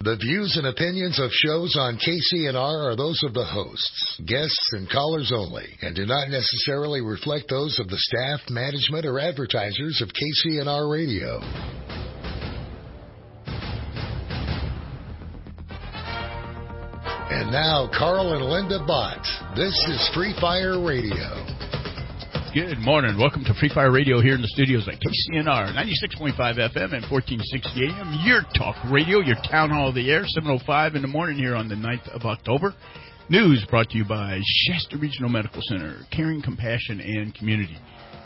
The views and opinions of shows on KCNR are those of the hosts, guests, and callers only, and do not necessarily reflect those of the staff, management, or advertisers of KCNR Radio. And now, Carl and Linda Bott. This is Free Fire Radio. Good morning. Welcome to Free Fire Radio here in the studios at KCNR, 96.5 FM and 1460 AM. Your talk radio, your town hall of the air, 7:05 in the morning here on the 9th of October. News brought to you by Shasta Regional Medical Center, caring, compassion, and community.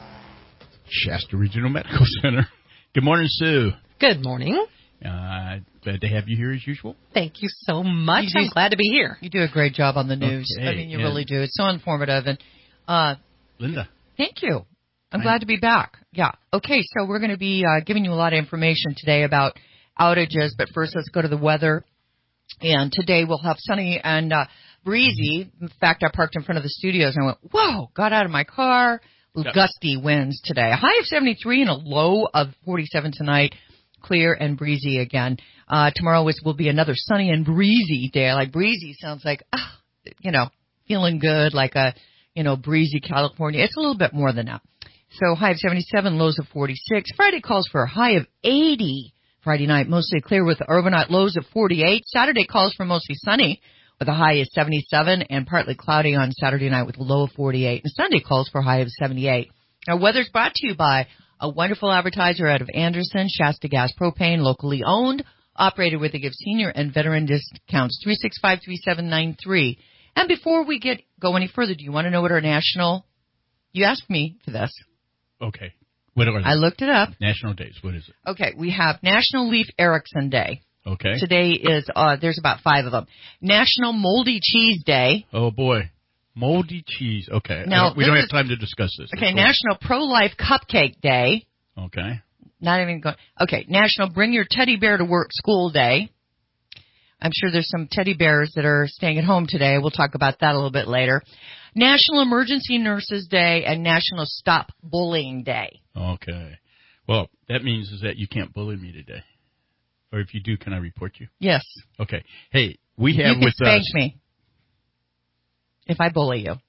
Shasta Regional Medical Center. Good morning, Sue. Good morning. Glad to have you here as usual. Thank you so much. I'm glad to be here. You do a great job on the news. Okay, I mean, you really do. It's so informative. And Linda. Thank you. I'm glad to be back. Yeah. Okay, so we're going to be giving you a lot of information today about outages, but first let's go to the weather. And today we'll have sunny and breezy. In fact, I parked in front of the studios and I went, whoa, got out of my car. Gusty winds today. A high of 73 and a low of 47 tonight. Clear and breezy again. Tomorrow will be another sunny and breezy day. Like breezy sounds like, feeling good, like a, breezy California. It's a little bit more than that. So high of 77, lows of 46. Friday calls for a high of 80. Friday night, mostly clear with overnight lows of 48. Saturday calls for mostly sunny with a high of 77 and partly cloudy on Saturday night with a low of 48. And Sunday calls for a high of 78. Our weather's brought to you by a wonderful advertiser out of Anderson, Shasta Gas Propane, locally owned, operated with a give senior and veteran discounts, 365-3793. And before we go any further, do you want to know what our national, you asked me for this. Okay. What are they? I looked it up. National days. What is it? Okay. We have National Leif Erikson Day. Okay. Today is, there's about 5 of them. National Moldy Cheese Day. Oh, boy. Moldy cheese. Okay. Now, we don't have time to discuss this. Okay. National Pro-Life Cupcake Day. Okay. Not even going. Okay. National Bring Your Teddy Bear to Work School Day. I'm sure there's some teddy bears that are staying at home today. We'll talk about that a little bit later. National Emergency Nurses Day and National Stop Bullying Day. Okay. Well, that means is that you can't bully me today. Or if you do, can I report you? Yes. Okay. Hey, we have you can with spank us. me if I bully you.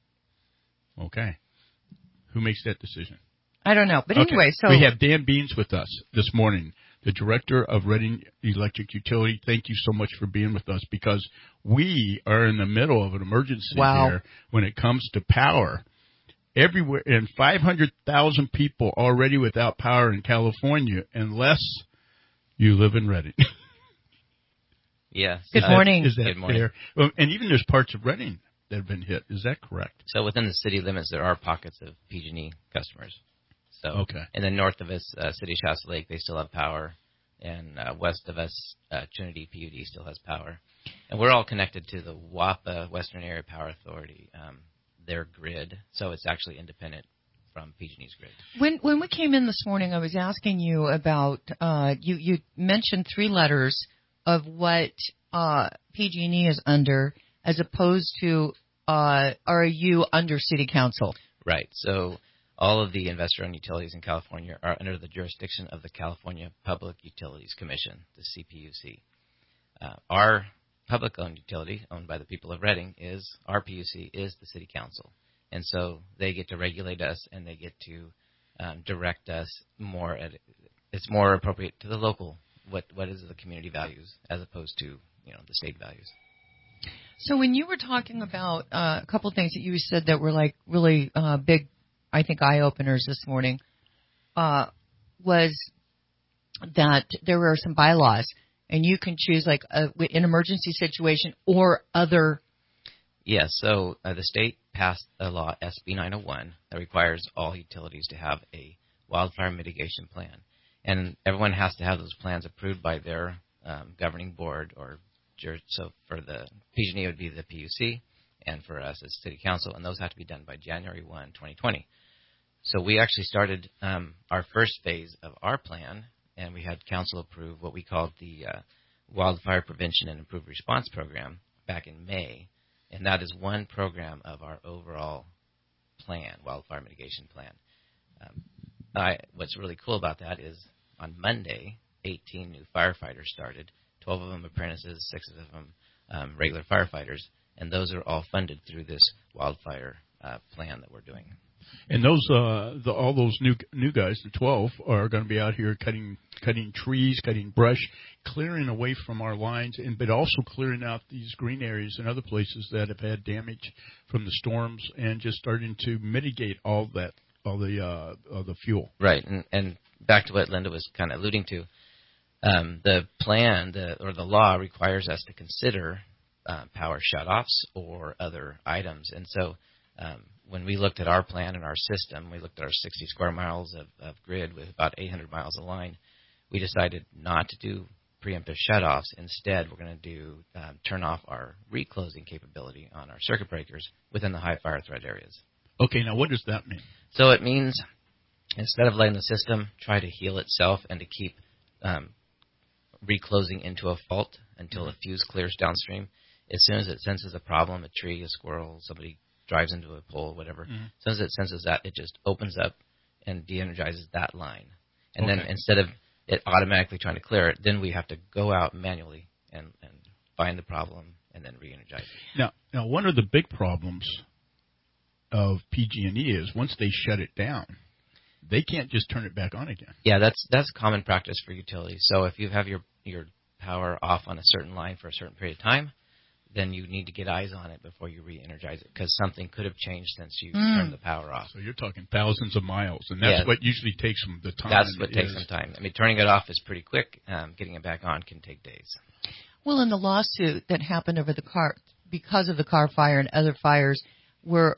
Okay. Who makes that decision? I don't know. But anyway, so we have Dan Beans with us this morning, the director of Reading Electric Utility. Thank you so much for being with us because we are in the middle of an emergency here when it comes to power. Everywhere, and 500,000 people already without power in California unless you live in Reading. Yes. Good morning. Is that Good morning. fair? Well, and even there's parts of Reading that have been hit. Is that correct? So within the city limits, there are pockets of PG&E customers. So okay. And then north of us, City of Shasta Lake, they still have power. And west of us, Trinity PUD still has power. And we're all connected to the WAPA, Western Area Power Authority, their grid. So it's actually independent from PG&E's grid. When we came in this morning, I was asking you about you mentioned 3 letters of what PG&E is under, as opposed to are you under City Council? Right. So all of the investor-owned utilities in California are under the jurisdiction of the California Public Utilities Commission, the CPUC. Our public-owned utility, owned by the people of Reading, our PUC is the City Council. And so they get to regulate us and they get to direct us more. It's more appropriate to the local, what is the community values, as opposed to the state values. So when you were talking about a couple of things that you said that were like really big, I think, eye-openers this morning, was that there were some bylaws, and you can choose like an emergency situation or other. Yes, so the state passed a law, SB 901, that requires all utilities to have a wildfire mitigation plan. And everyone has to have those plans approved by their governing board. So for the PG&E, it would be the PUC, and for us, it's City Council, and those have to be done by January 1, 2020. So we actually started our first phase of our plan, and we had council approve what we called the Wildfire Prevention and Improved Response Program back in May, and that is one program of our overall plan, wildfire mitigation plan. What's really cool about that is on Monday, 18 new firefighters started 12 of them apprentices, 6 of them regular firefighters, and those are all funded through this wildfire plan that we're doing. And those, all those new guys, the 12, are going to be out here cutting trees, cutting brush, clearing away from our lines, but also clearing out these green areas and other places that have had damage from the storms, and just starting to mitigate all the fuel. Right, and back to what Linda was kind of alluding to, the plan or the law requires us to consider power shutoffs or other items, and so. When we looked at our plan and our system, we looked at our 60 square miles of grid with about 800 miles of line. We decided not to do preemptive shutoffs. Instead, we're going to turn off our reclosing capability on our circuit breakers within the high fire threat areas. Okay, now what does that mean? So it means instead of letting the system try to heal itself and to keep reclosing into a fault until a fuse clears downstream, as soon as it senses a problem, a tree, a squirrel, somebody drives into a pole, whatever. As soon as it senses that, it just opens up and de-energizes that line. And then instead of it automatically trying to clear it, then we have to go out manually and find the problem and then re-energize it. Now, one of the big problems of PG&E is once they shut it down, they can't just turn it back on again. Yeah, that's common practice for utilities. So if you have your power off on a certain line for a certain period of time, then you need to get eyes on it before you re-energize it, because something could have changed since you turned the power off. So you're talking thousands of miles, and that's what usually takes them the time. That's what takes some time. I mean, turning it off is pretty quick. Getting it back on can take days. Well, in the lawsuit that happened over because of the car fire and other fires, were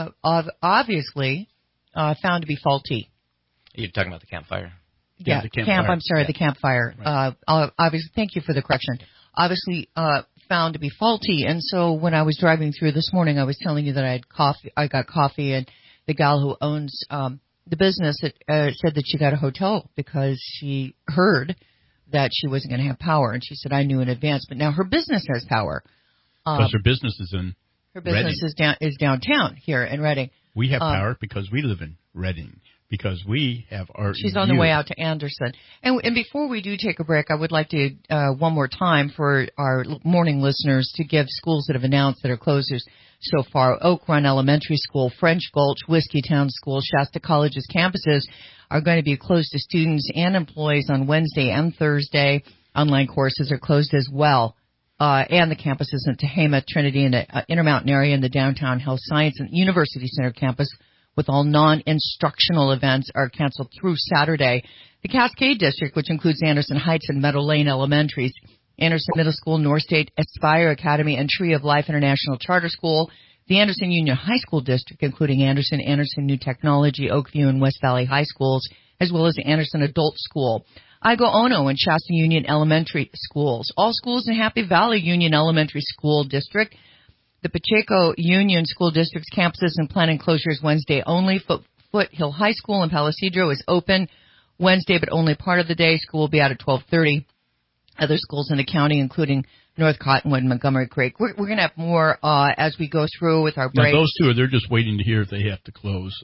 obviously found to be faulty. You're talking about the campfire? Yeah, the campfire. I'm sorry, the campfire. Right. Obviously, thank you for the correction. Obviously, found to be faulty. And so when I was driving through this morning, I was telling you that I got coffee, and the gal who owns the business said that she got a hotel because she heard that she wasn't going to have power, and she said I knew in advance. But now her business has power. Because her business is in her business Reading. is downtown here in Reading. We have power because we live in Reading. Because we have our. She's on the way out to Anderson. And before we do take a break, I would like to, one more time for our morning listeners to give schools that have announced that are closures so far. Oak Run Elementary School, French Gulch, Whiskeytown School, Shasta College's campuses are going to be closed to students and employees on Wednesday and Thursday. Online courses are closed as well. And the campuses in Tehama, Trinity, and Intermountain area, and the downtown Health Science and University Center campus with all non-instructional events are canceled through Saturday. The Cascade District, which includes Anderson Heights and Meadow Lane Elementaries, Anderson Middle School, North State Aspire Academy, and Tree of Life International Charter School, the Anderson Union High School District, including Anderson New Technology, Oakview, and West Valley High Schools, as well as Anderson Adult School. Igo Ono and Shasta Union Elementary Schools. All schools in Happy Valley Union Elementary School District. The Pacheco Union School District's campuses and planning closures Wednesday only. Foothill High School in Palisadro is open Wednesday, but only part of the day. School will be out at 12:30. Other schools in the county, including North Cottonwood and Montgomery Creek. We're going to have more as we go through with our break. Now, those two, they're just waiting to hear if they have to close.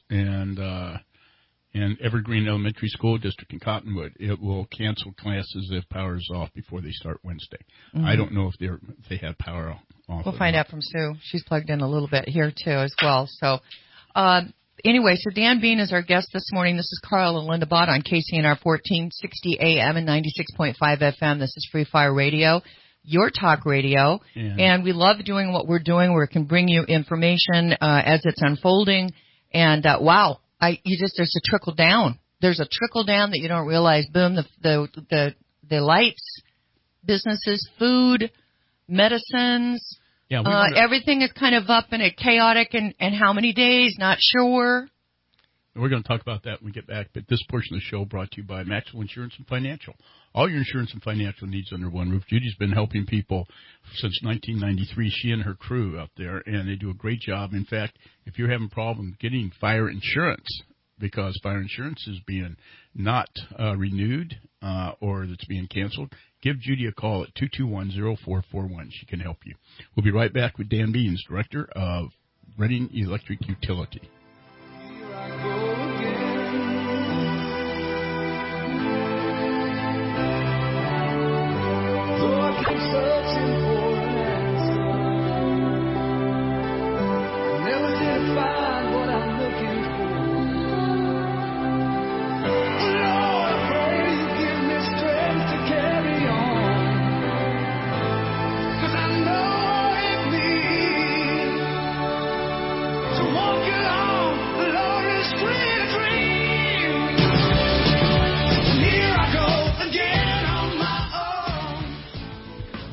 And Evergreen Elementary School District in Cottonwood, it will cancel classes if power is off before they start Wednesday. Mm-hmm. I don't know if they have power off. We'll find out from Sue. She's plugged in a little bit here, too, as well. So, anyway, so Dan Bean is our guest this morning. This is Carl and Linda Bott on KCNR 1460 AM and 96.5 FM. This is Free Fire Radio, your talk radio. And we love doing what we're doing where it can bring you information as it's unfolding. And, wow. There's a trickle down. There's a trickle down that you don't realize. Boom, the lights, businesses, food, medicines, everything is kind of up in a chaotic and how many days, not sure. We're going to talk about that when we get back, but this portion of the show brought to you by Maxwell Insurance and Financial. All your insurance and financial needs under one roof. Judy's been helping people since 1993, she and her crew out there, and they do a great job. In fact, if you're having problems getting fire insurance, because fire insurance is being not renewed or it's being canceled, give Judy a call at 221-0441. She can help you. We'll be right back with Dan Beans, Director of Reading Electric Utility. Lord,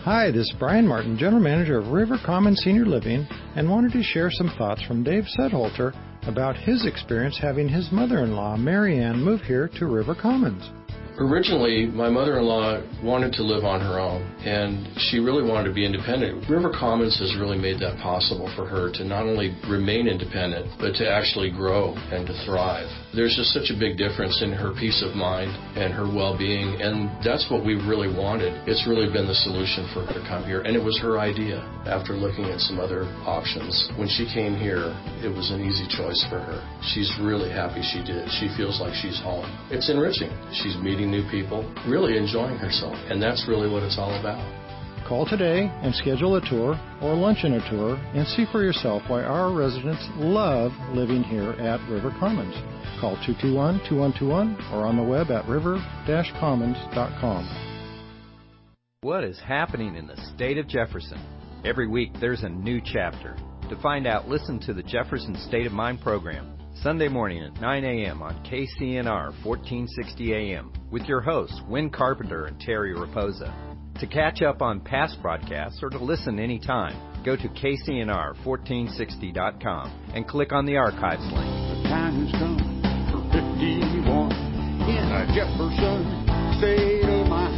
Hi, this is Brian Martin, General Manager of River Commons Senior Living, and wanted to share some thoughts from Dave Sedholter about his experience having his mother-in-law, Mary Ann, move here to River Commons. Originally, my mother-in-law wanted to live on her own, and she really wanted to be independent. River Commons has really made that possible for her to not only remain independent, but to actually grow and to thrive. There's just such a big difference in her peace of mind and her well-being, and that's what we really wanted. It's really been the solution for her to come here, and it was her idea after looking at some other options. When she came here, it was an easy choice for her. She's really happy she did. She feels like she's home. It's enriching. She's meeting new people, really enjoying herself, and that's really what it's all about. Call today and schedule a tour or lunch and a tour and see for yourself why our residents love living here at River Commons. Call 221-2121 or on the web at river-commons.com. What is happening in the state of Jefferson? Every week there's a new chapter. To find out, listen to the Jefferson State of Mind program, Sunday morning at 9 a.m. on KCNR 1460 AM with your hosts, Wynn Carpenter and Terry Raposa. To catch up on past broadcasts or to listen anytime, go to KCNR1460.com and click on the archives link. The time has come for 51 in a Jefferson State of Mind.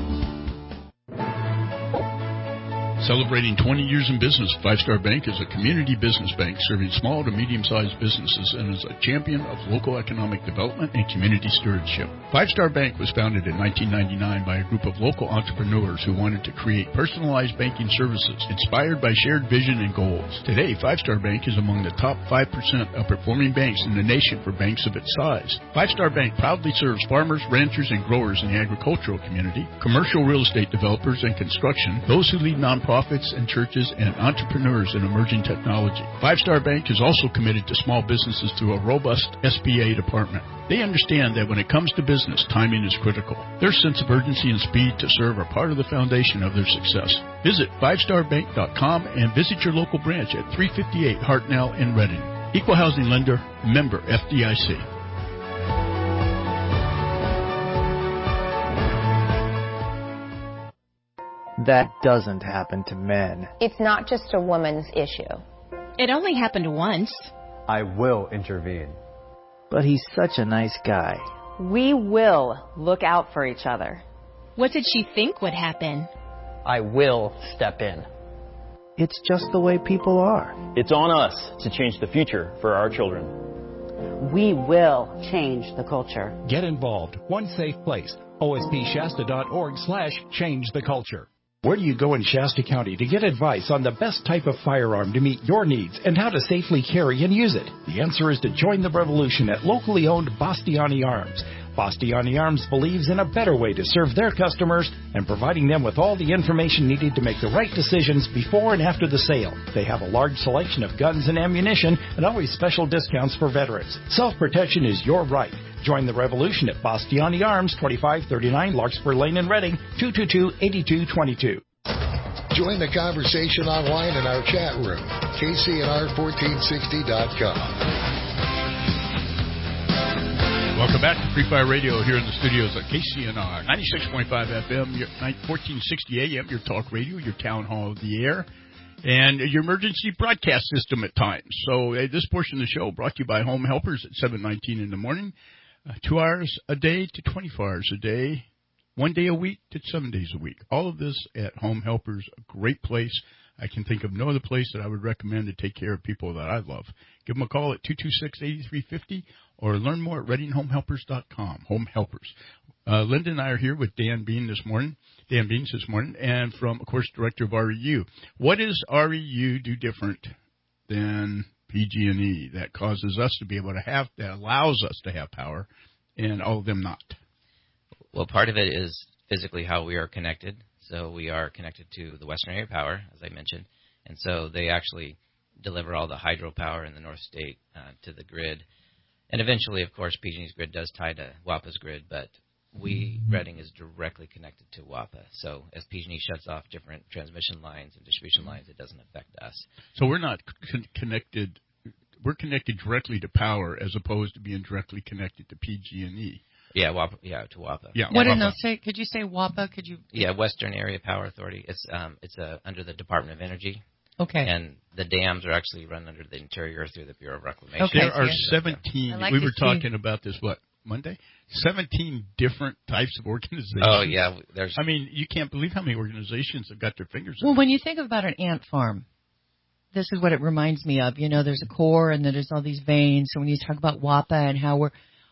Celebrating 20 years in business, Five Star Bank is a community business bank serving small to medium-sized businesses and is a champion of local economic development and community stewardship. Five Star Bank was founded in 1999 by a group of local entrepreneurs who wanted to create personalized banking services inspired by shared vision and goals. Today, Five Star Bank is among the top 5% of performing banks in the nation for banks of its size. Five Star Bank proudly serves farmers, ranchers, and growers in the agricultural community, commercial real estate developers and construction, those who lead nonprofits and churches, and entrepreneurs in emerging technology. Five Star Bank is also committed to small businesses through a robust SBA department. They understand that when it comes to business, timing is critical. Their sense of urgency and speed to serve are part of the foundation of their success. Visit fivestarbank.com and visit your local branch at 358 Hartnell in Reading. Equal housing lender, member FDIC. That doesn't happen to men. It's not just a woman's issue. It only happened once. I will intervene. But he's such a nice guy. We will look out for each other. What did she think would happen? I will step in. It's just the way people are. It's on us to change the future for our children. We will change the culture. Get involved. One safe place. ospshasta.org/change the culture. Where do you go in Shasta County to get advice on the best type of firearm to meet your needs and how to safely carry and use it? The answer is to join the revolution at locally owned Bastiani Arms. Bastiani Arms believes in a better way to serve their customers and providing them with all the information needed to make the right decisions before and after the sale. They have a large selection of guns and ammunition and always special discounts for veterans. Self-protection is your right. Join the revolution at Bastiani Arms, 2539 Larkspur Lane in Reading, 222-8222. Join the conversation online in our chat room, KCNR1460.com. Welcome back to Free Fire Radio here in the studios at KCNR, 96.5 FM, 1460 AM, your talk radio, your town hall of the air, and your emergency broadcast system at times. So this portion of the show brought to you by Home Helpers at 7:19 in the morning, 2 hours a day to 24 hours a day, 1 day a week to 7 days a week. All of this at Home Helpers, a great place. I can think of no other place that I would recommend to take care of people that I love. Give them a call at 226-8350 or learn more at readinghomehelpers.com. Home Helpers. Linda and I are here with Dan Beans this morning, and from, of course, Director of REU. What does REU do different than PG&E that causes us to be able to have, that allows us to have power, and all of them not? Well, part of it is physically how we are connected. So we are connected to the Western Area Power, as I mentioned, and so they actually deliver all the hydropower in the North State to the grid. And eventually, of course, PG&E's grid does tie to WAPA's grid, but Reading is directly connected to WAPA. So as PG&E shuts off different transmission lines and distribution lines, it doesn't affect us. So we're not connected. We're connected directly to power as opposed to being directly connected to PG&E. Yeah, WAPA. Yeah, to WAPA. Yeah. What did WAPA. they say? Could you say WAPA? Could you? Yeah, Western Area Power Authority. It's under the Department of Energy. Okay. And the dams are actually run under the Interior through the Bureau of Reclamation. Okay. There are 17. like We to were see- talking about this, Monday? 17 different types of organizations. Oh, yeah. There's. I mean, you can't believe how many organizations have got their fingers in Well, it. when you think about an ant farm, this is what it reminds me of. You know, there's a core and then there's all these veins. So when you talk about WAPA and how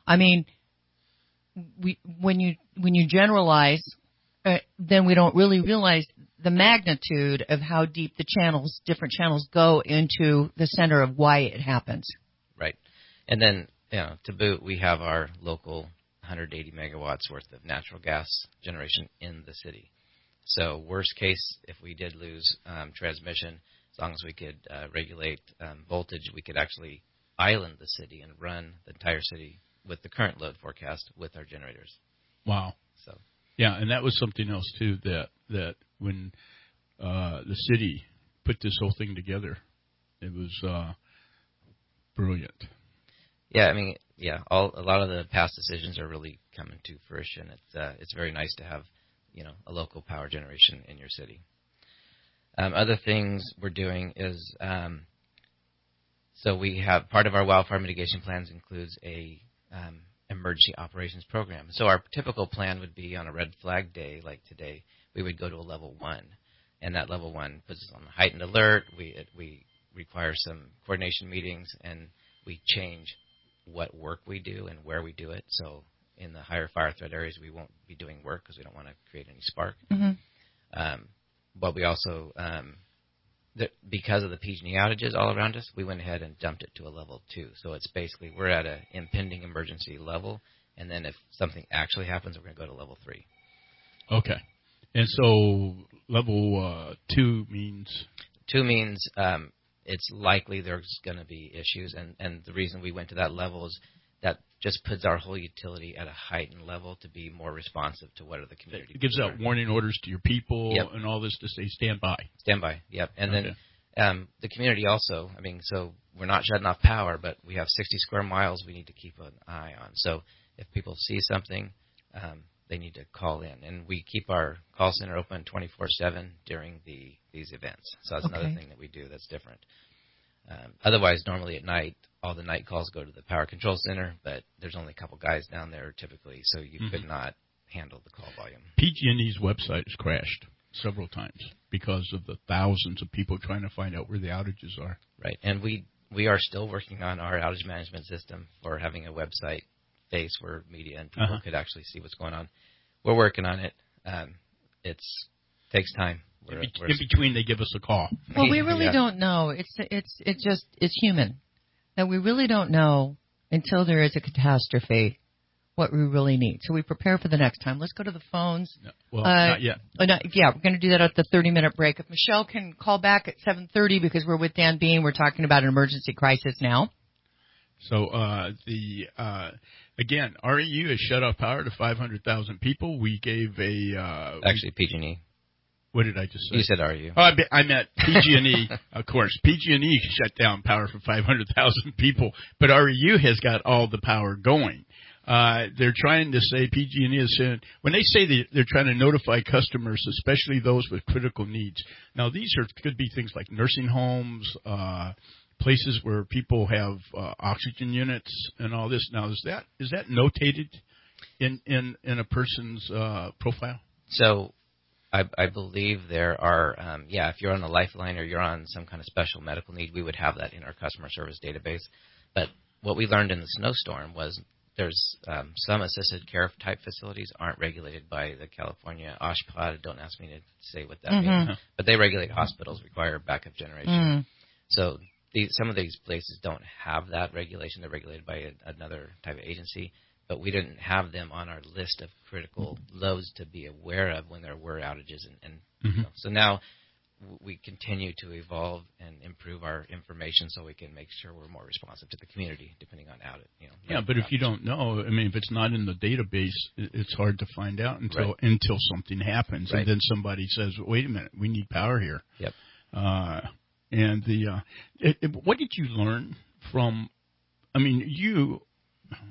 when you generalize, then we don't really realize the magnitude of how deep the different channels go into the center of why it happens. Right. And then, to boot, we have our local 180 megawatts worth of natural gas generation in the city. So worst case, if we did lose transmission, as long as we could regulate voltage, we could actually island the city and run the entire city with the current load forecast with our generators. Wow. So. Yeah, and that was something else, too, that when the city put this whole thing together, it was brilliant. Yeah, I mean, a lot of the past decisions are really coming to fruition. It's very nice to have, a local power generation in your city. Other things we're doing is, so we have part of our wildfire mitigation plans includes a emergency operations program. So our typical plan would be on a red flag day like today, we would go to a level 1, and that level 1 puts us on a heightened alert. We require some coordination meetings, and we change what work we do and where we do it. So in the higher fire threat areas, we won't be doing work because we don't want to create any spark. Mm-hmm. But we also, because of the PG&E outages all around us, we went ahead and dumped it to a level 2. So it's basically we're at an impending emergency level, and then if something actually happens, we're going to go to level 3. Okay. And so level 2 means? 2 means it's likely there's going to be issues, and the reason we went to that level is that just puts our whole utility at a heightened level to be more responsive to what are the community. It gives out warning orders to your people and all this to say stand by. Stand by, yep. And then the community also, so we're not shutting off power, but we have 60 square miles we need to keep an eye on. So if people see something, they need to call in. And we keep our call center open 24/7 during these events. So that's another thing that we do that's different. Otherwise, normally at night, all the night calls go to the power control center, but there's only a couple guys down there typically, so you could not handle the call volume. PG&E's website has crashed several times because of the thousands of people trying to find out where the outages are. Right, and we are still working on our outage management system for having a website face where media and people could actually see what's going on. We're working on it. It takes time. In between, they give us a call. Well, we really don't know. It's human. That we really don't know until there is a catastrophe what we really need. So we prepare for the next time. Let's go to the phones. No, well, not yet. We're going to do that at the 30-minute break. If Michelle can call back at 7:30 because we're with Dan Bean. We're talking about an emergency crisis now. So again, REU has shut off power to 500,000 people. We gave actually PG&E. What did I just say? You said REU. Oh, I meant PG&E, of course. PG&E shut down power for 500,000 people, but REU has got all the power going. They're trying to say, PG&E is saying, when they say they're trying to notify customers, especially those with critical needs. Now, these could be things like nursing homes, places where people have oxygen units and all this. Now, is that notated in a person's profile? So I believe there are, if you're on a lifeline or you're on some kind of special medical need, we would have that in our customer service database. But what we learned in the snowstorm was there's some assisted care type facilities aren't regulated by the California OSHPA. Don't ask me to say what that means. But they regulate hospitals, require backup generation. So some of these places don't have that regulation. They're regulated by another type of agency. But we didn't have them on our list of critical loads to be aware of when there were outages. So now we continue to evolve and improve our information so we can make sure we're more responsive to the community depending on outage. But if you don't know, if it's not in the database, it's hard to find out until something happens. And then somebody says, wait a minute, we need power here. Yep. And what did you learn from,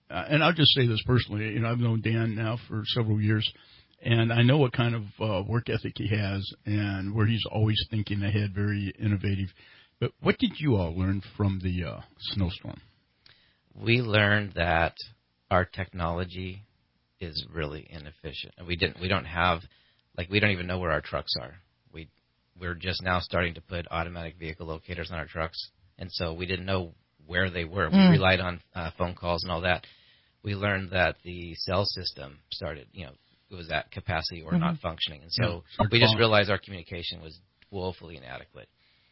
and I'll just say this personally, I've known Dan now for several years, and I know what kind of work ethic he has and where he's always thinking ahead, very innovative. But what did you all learn from the snowstorm? We learned that our technology is really inefficient. We don't even know where our trucks are. We're just now starting to put automatic vehicle locators on our trucks, and so we didn't know where they were. We relied on phone calls and all that. We learned that the cell system started, it was at capacity or not functioning, and so we just realized our communication was woefully inadequate.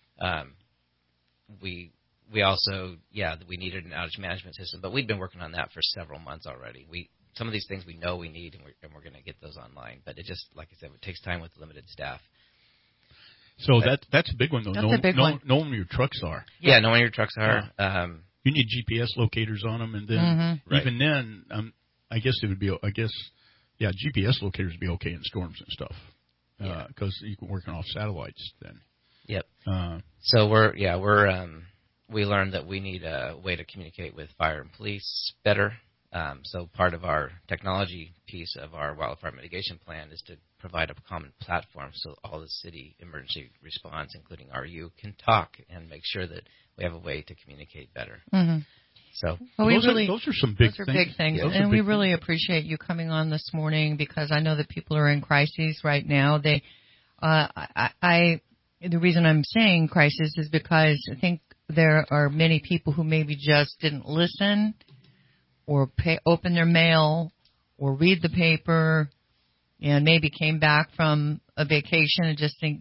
We also, we needed an outage management system, but we'd been working on that for several months already. Some of these things we know we need, and we're going to get those online. But it just, like I said, it takes time with limited staff. So that's a big one, though. That's a big one. Knowing where your trucks are. Yeah, knowing where your trucks are. You need GPS locators on them, and then even then, I guess it would be. GPS locators would be okay in storms and stuff because you can work off satellites then. Yep. So we learned that we need a way to communicate with fire and police better. So part of our technology piece of our wildfire mitigation plan is to provide a common platform so all the city emergency response, including RU, can talk and make sure that we have a way to communicate better. Mm-hmm. So those are some big things. Big things. Yeah. And we really appreciate you coming on this morning because I know that people are in crises right now. The reason I'm saying crisis is because I think there are many people who maybe just didn't listen or open their mail or read the paper and maybe came back from a vacation and just think,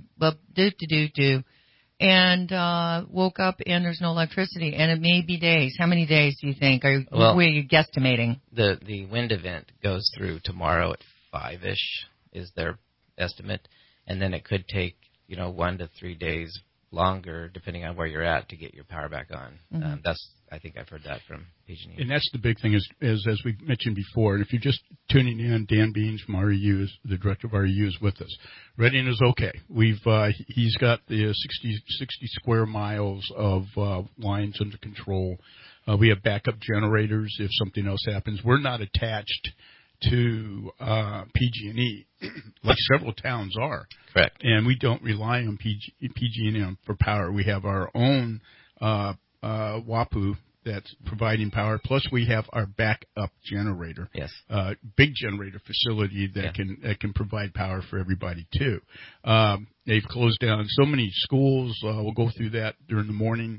and woke up and there's no electricity and it may be days. How many days do you think? Where are you guesstimating? The wind event goes through tomorrow at 5-ish is their estimate, and then it could take 1 to 3 days longer, depending on where you're at, to get your power back on. I think I've heard that from PG&E. And that's the big thing is as we mentioned before, and if you're just tuning in, Dan Beans from REU, the director of REU, is with us. Reading is okay. He's got the 60 square miles of lines under control. We have backup generators if something else happens. We're not attached to PG&E like several towns are. Correct. And we don't rely on PG&E for power. We have our own WAPU that's providing power. Plus, we have our backup generator. Yes. Big generator facility that can provide power for everybody too. They've closed down so many schools. We'll go through that during the morning.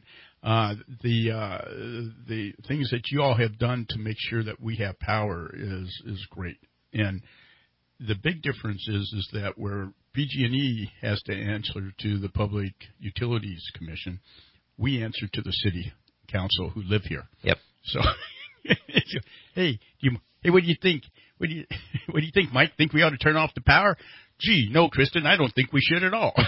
The things that you all have done to make sure that we have power is great. And the big difference is that where PG&E has to answer to the Public Utilities Commission, we answer to the city council who live here. Yep. So, hey, what do you think? What do you think, Mike? Think we ought to turn off the power? Gee, no, Kristen, I don't think we should at all.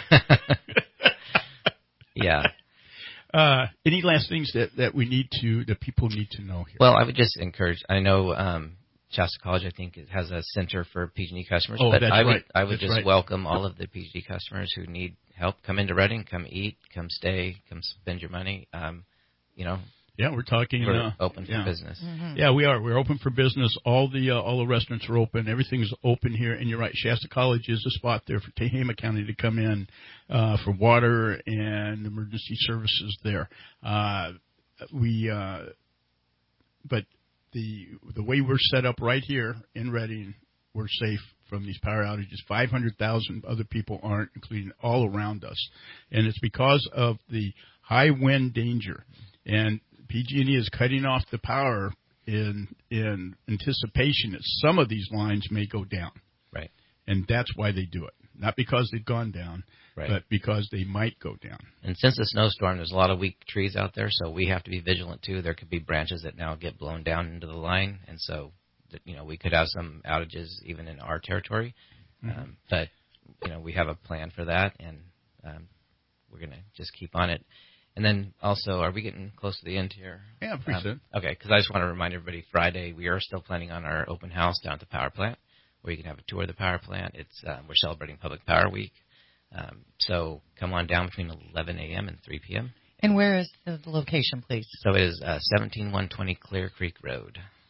Yeah. Any last things that people need to know here? Well, I would just encourage. I know Shasta College, I think, has a center for PG&E customers. Oh, but that's right. I would just welcome all of the PG&E customers who need help. Come into Reading, come eat, come stay, come spend your money. Yeah, we're talking. We're open for business. Mm-hmm. Yeah, we are. We're open for business. All the restaurants are open. Everything's open here. And you're right. Shasta College is a spot there for Tehama County to come in for water and emergency services there. But the way we're set up right here in Reading, we're safe from these power outages. 500,000 other people aren't, including all around us. And it's because of the high wind danger. And PG&E is cutting off the power in anticipation that some of these lines may go down. Right. And that's why they do it. Not because they've gone down, right, but because they might go down. And since the snowstorm, there's a lot of weak trees out there, so we have to be vigilant, too. There could be branches that now get blown down into the line, and so we could have some outages even in our territory. Mm-hmm. But we have a plan for that, and we're going to just keep on it. And then also, are we getting close to the end here? Yeah, pretty soon. Okay, because I just want to remind everybody, Friday, we are still planning on our open house down at the power plant, where you can have a tour of the power plant. We're celebrating Public Power Week. So come on down between 11 a.m. and 3 p.m. And where is the location, please? So it is 17120 Clear Creek Road.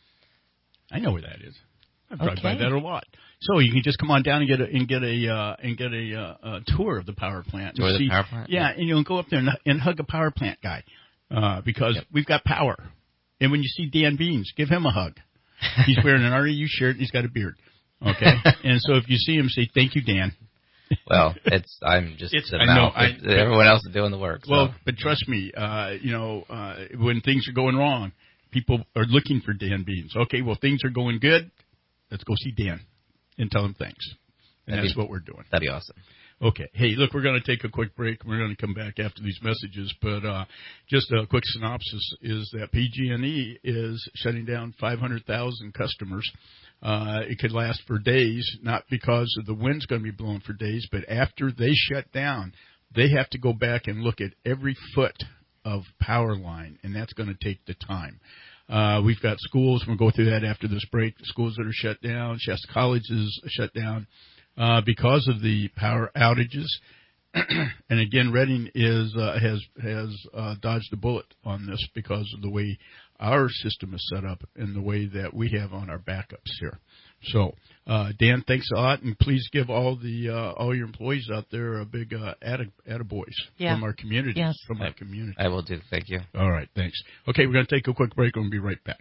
I know where that is. I drive by that a lot. So you can just come on down and get a tour of the power plant. Tour of the power plant? Yeah, and you'll go up there and hug a power plant guy because we've got power. And when you see Dan Beans, give him a hug. He's wearing an REU shirt and he's got a beard. Okay? And so if you see him, say, thank you, Dan. Well, I'm just the mouth. Everyone else is doing the work. So. Well, but trust me, when things are going wrong, people are looking for Dan Beans. Okay, well, things are going good. Let's go see Dan and tell him thanks. And that's what we're doing. That'd be awesome. Okay. Hey, look, we're going to take a quick break. We're going to come back after these messages. But just a quick synopsis is that PG&E is shutting down 500,000 customers. It could last for days, not because of the wind's going to be blowing for days, but after they shut down, they have to go back and look at every foot of power line, and that's going to take the time. We've got schools. We'll go through that after this break. Schools that are shut down. Shasta College is shut down because of the power outages. And again, Redding has dodged a bullet on this because of the way our system is set up and the way that we have on our backups here. So, Dan, thanks a lot, and please give all your employees out there a big attaboys from our community. Yes. From our community. I will do. Thank you. All right, thanks. Okay, we're going to take a quick break. We'll be right back.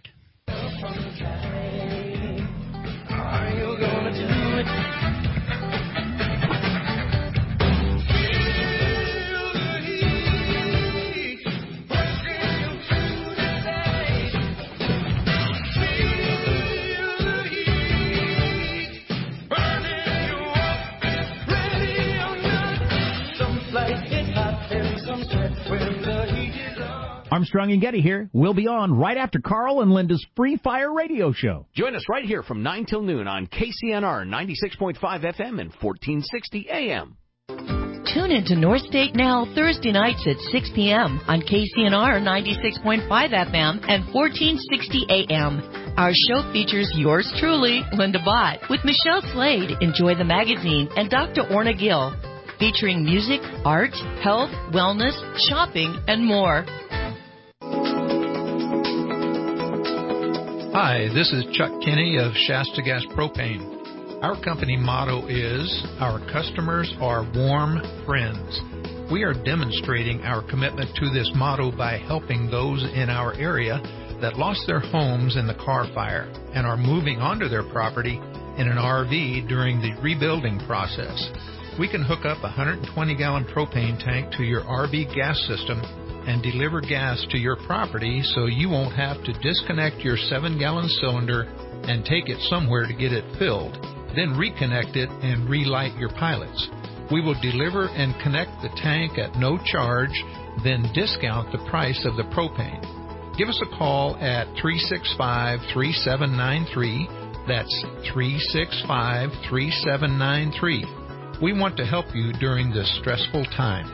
Are you gonna do it? Armstrong and Getty here. We'll be on right after Carl and Linda's Free Fire Radio Show. Join us right here from 9 till noon on KCNR 96.5 FM and 1460 AM. Tune into North State Now Thursday nights at 6 p.m. on KCNR 96.5 FM and 1460 AM. Our show features yours truly, Linda Bott, with Michelle Slade, Enjoy the Magazine, and Dr. Orna Gill, featuring music, art, health, wellness, shopping, and more. Hi, this is Chuck Kinney of Shasta Gas Propane. Our company motto is, our customers are warm friends. We are demonstrating our commitment to this motto by helping those in our area that lost their homes in the Carr Fire and are moving onto their property in an RV during the rebuilding process. We can hook up a 120-gallon propane tank to your RV gas system and deliver gas to your property so you won't have to disconnect your 7-gallon cylinder and take it somewhere to get it filled, then reconnect it and relight your pilots. We will deliver and connect the tank at no charge, then discount the price of the propane. Give us a call at 365-3793. That's 365-3793. We want to help you during this stressful time.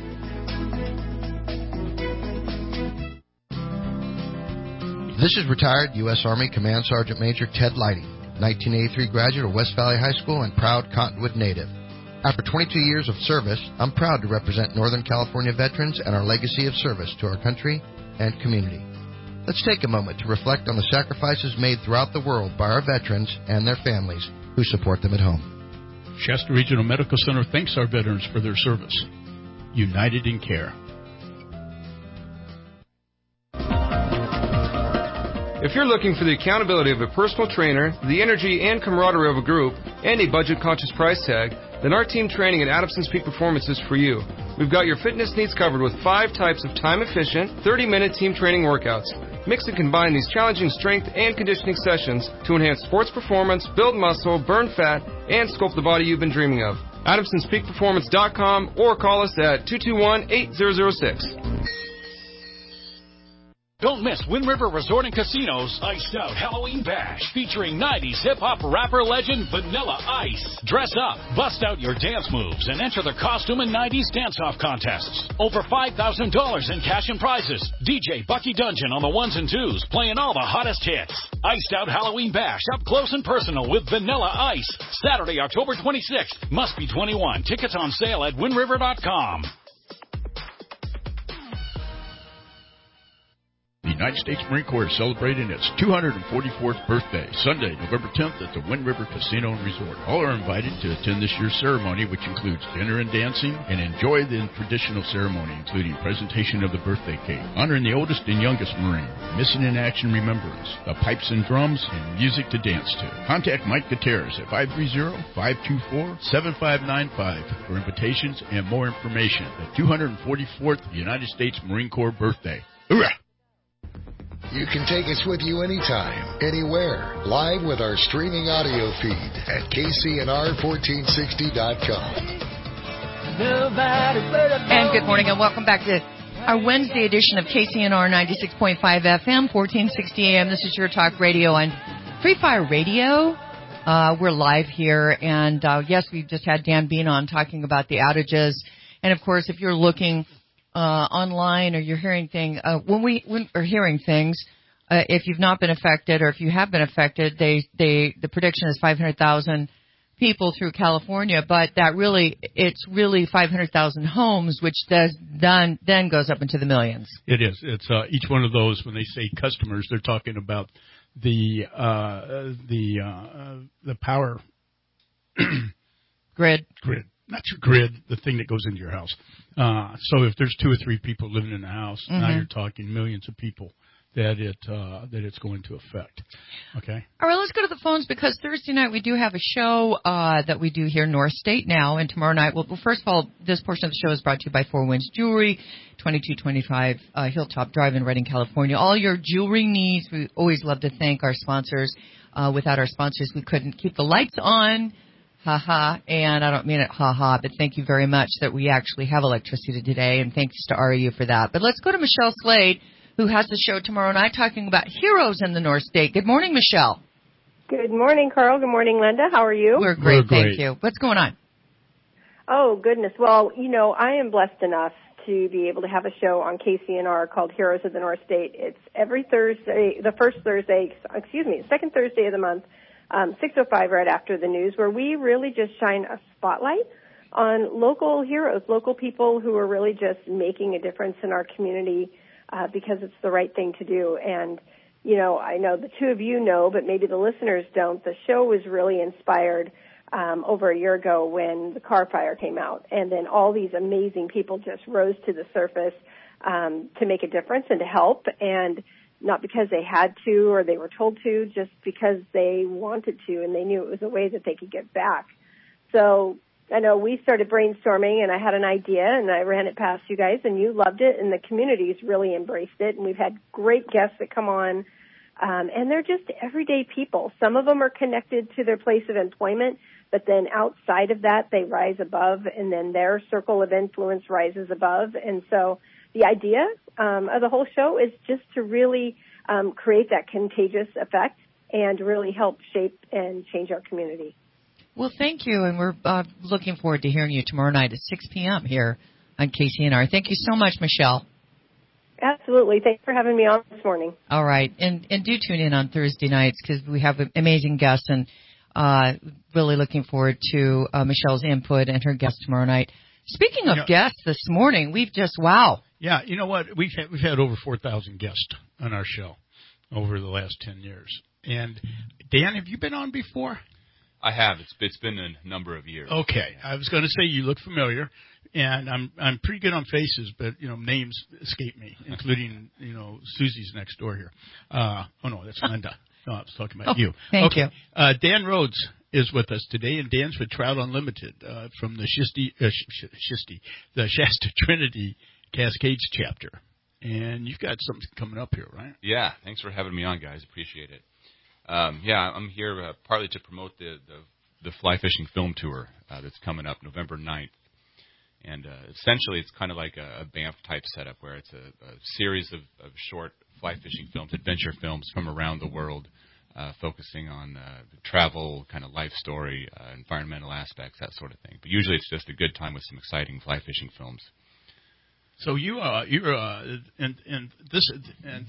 This is retired U.S. Army Command Sergeant Major Ted Leidy, 1983 graduate of West Valley High School and proud Cottonwood native. After 22 years of service, I'm proud to represent Northern California veterans and our legacy of service to our country and community. Let's take a moment to reflect on the sacrifices made throughout the world by our veterans and their families who support them at home. Shasta Regional Medical Center thanks our veterans for their service. United in Care. If you're looking for the accountability of a personal trainer, the energy and camaraderie of a group, and a budget-conscious price tag, then our team training at Adamson's Peak Performance is for you. We've got your fitness needs covered with 5 types of time-efficient, 30-minute team training workouts. Mix and combine these challenging strength and conditioning sessions to enhance sports performance, build muscle, burn fat, and sculpt the body you've been dreaming of. AdamsonsPeakPerformance.com or call us at 221-8006. Don't miss Wind River Resort and Casino's Iced Out Halloween Bash, featuring 90s hip-hop rapper legend Vanilla Ice. Dress up, bust out your dance moves, and enter the costume and 90s dance-off contests. Over $5,000 in cash and prizes. DJ Bucky Dungeon on the ones and twos, playing all the hottest hits. Iced Out Halloween Bash, up close and personal with Vanilla Ice. Saturday, October 26th. Must be 21. Tickets on sale at windriver.com. United States Marine Corps is celebrating its 244th birthday, Sunday, November 10th at the Wind River Casino and Resort. All are invited to attend this year's ceremony, which includes dinner and dancing, and enjoy the traditional ceremony, including presentation of the birthday cake, honoring the oldest and youngest Marine, missing in action remembrance, the pipes and drums, and music to dance to. Contact Mike Gutierrez at 530-524-7595 for invitations and more information. The 244th United States Marine Corps birthday. Hoorah! You can take us with you anytime, anywhere, live with our streaming audio feed at KCNR1460.com. And good morning and welcome back to our Wednesday edition of KCNR 96.5 FM, 1460 AM. This is your talk radio on Free Fire Radio. We're live here, and yes, we just had Dan Bean on talking about the outages. And of course, if you're looking online or you're hearing things, when we're hearing things, if you've not been affected or if you have been affected, the prediction is 500,000 people through California, but it's really 500,000 homes, which then goes up into the millions. It is. It's each one of those. When they say customers, they're talking about the power grid. Not your grid, the thing that goes into your house. So if there's 2 or 3 people living in the house, now you're talking millions of people that it's going to affect. Okay. All right, let's go to the phones because Thursday night we do have a show that we do here in North State now, and tomorrow night. Well, first of all, this portion of the show is brought to you by Four Winds Jewelry, 2225 Hilltop Drive in Redding, California. All your jewelry needs. We always love to thank our sponsors. Without our sponsors, we couldn't keep the lights on. Ha-ha, and I don't mean it ha-ha, but thank you very much that we actually have electricity today, and thanks to REU for that. But let's go to Michelle Slade, who has the show tomorrow night talking about heroes in the North State. Good morning, Michelle. Good morning, Carl. Good morning, Linda. How are you? We're great, thank you. What's going on? Oh, goodness. Well, I am blessed enough to be able to have a show on KCNR called Heroes of the North State. It's every Thursday, second Thursday of the month, 6:05 right after the news, where we really just shine a spotlight on local heroes, local people who are really just making a difference in our community because it's the right thing to do. And, I know the two of you know, but maybe the listeners don't. The show was really inspired over a year ago when the Carr Fire came out. And then all these amazing people just rose to the surface to make a difference and to help. And not because they had to or they were told to, just because they wanted to and they knew it was a way that they could give back. So I know we started brainstorming and I had an idea and I ran it past you guys and you loved it and the community's really embraced it. And we've had great guests that come on and they're just everyday people. Some of them are connected to their place of employment, but then outside of that they rise above and then their circle of influence rises above. And so the idea of the whole show is just to really create that contagious effect and really help shape and change our community. Well, thank you, and we're looking forward to hearing you tomorrow night at 6 p.m. here on KCNR. Thank you so much, Michelle. Absolutely. Thanks for having me on this morning. All right, and do tune in on Thursday nights because we have amazing guests, and really looking forward to Michelle's input and her guest tomorrow night. Speaking of guests this morning, we've just, wow. Yeah, you know what? We've had over 4,000 guests on our show over the last 10 years. And Dan, have you been on before? I have. It's been a number of years. Okay, I was going to say you look familiar, and I'm pretty good on faces, but names escape me, including Susie's next door here. Oh no, that's Linda. No, I was talking about you. Thank you. Dan Rhodes is with us today, and Dan's with Trout Unlimited from the Shasta Trinity Cascades chapter. And you've got something coming up here, right? Yeah, thanks for having me on, guys. Appreciate it. I'm here partly to promote the fly fishing film tour that's coming up November 9th. And essentially it's kind of like a Banff-type setup where it's a series of short fly fishing films, adventure films from around the world, focusing on travel, kind of life story, environmental aspects, that sort of thing. But usually it's just a good time with some exciting fly fishing films. So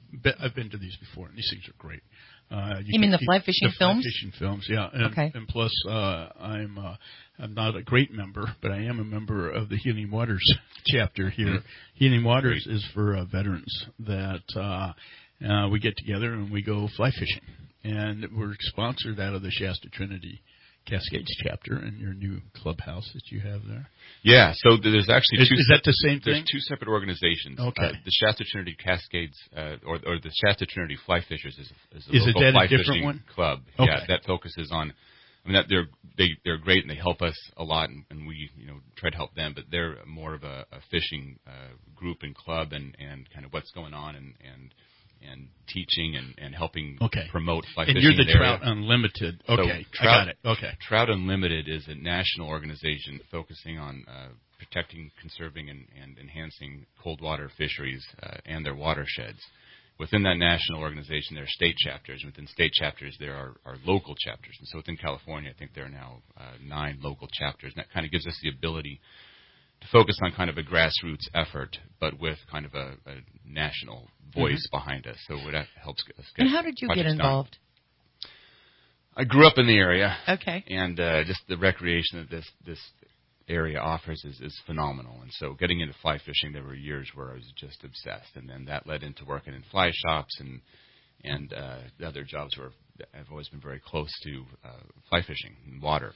I've been to these before, and these things are great. You mean the fly fishing films? Fly fishing films, yeah. And, okay. And plus, I'm not a great member, but I am a member of the Healing Waters chapter here. Mm-hmm. Healing Waters is for veterans that we get together and we go fly fishing. And we're sponsored out of the Shasta Trinity Cascades chapter in your new clubhouse that you have there. Yeah, so there's actually two. Is that the same thing? There's two separate organizations. Okay. The Shasta Trinity Cascades, or the Shasta Trinity Fly Fishers is a local that fly a different fishing one? club. Okay. Yeah, that focuses on. I mean, they're great and they help us a lot, and we try to help them. But they're more of a fishing group and club, and kind of what's going on and teaching and helping promote fly fishing. And you're the in Trout Unlimited. Okay, so I got it. Okay. Trout Unlimited is a national organization focusing on protecting, conserving, and enhancing cold water fisheries and their watersheds. Within that national organization, there are state chapters. Within state chapters, there are local chapters. And so within California, I think there are now 9 local chapters. And that kind of gives us the ability to focus on kind of a grassroots effort, but with kind of a national voice behind us. So that helps us get. And how did you get involved? Done. I grew up in the area. Okay. And just the recreation that this area offers is phenomenal. And so getting into fly fishing, there were years where I was just obsessed. And then that led into working in fly shops and the other jobs where I've always been very close to fly fishing and water.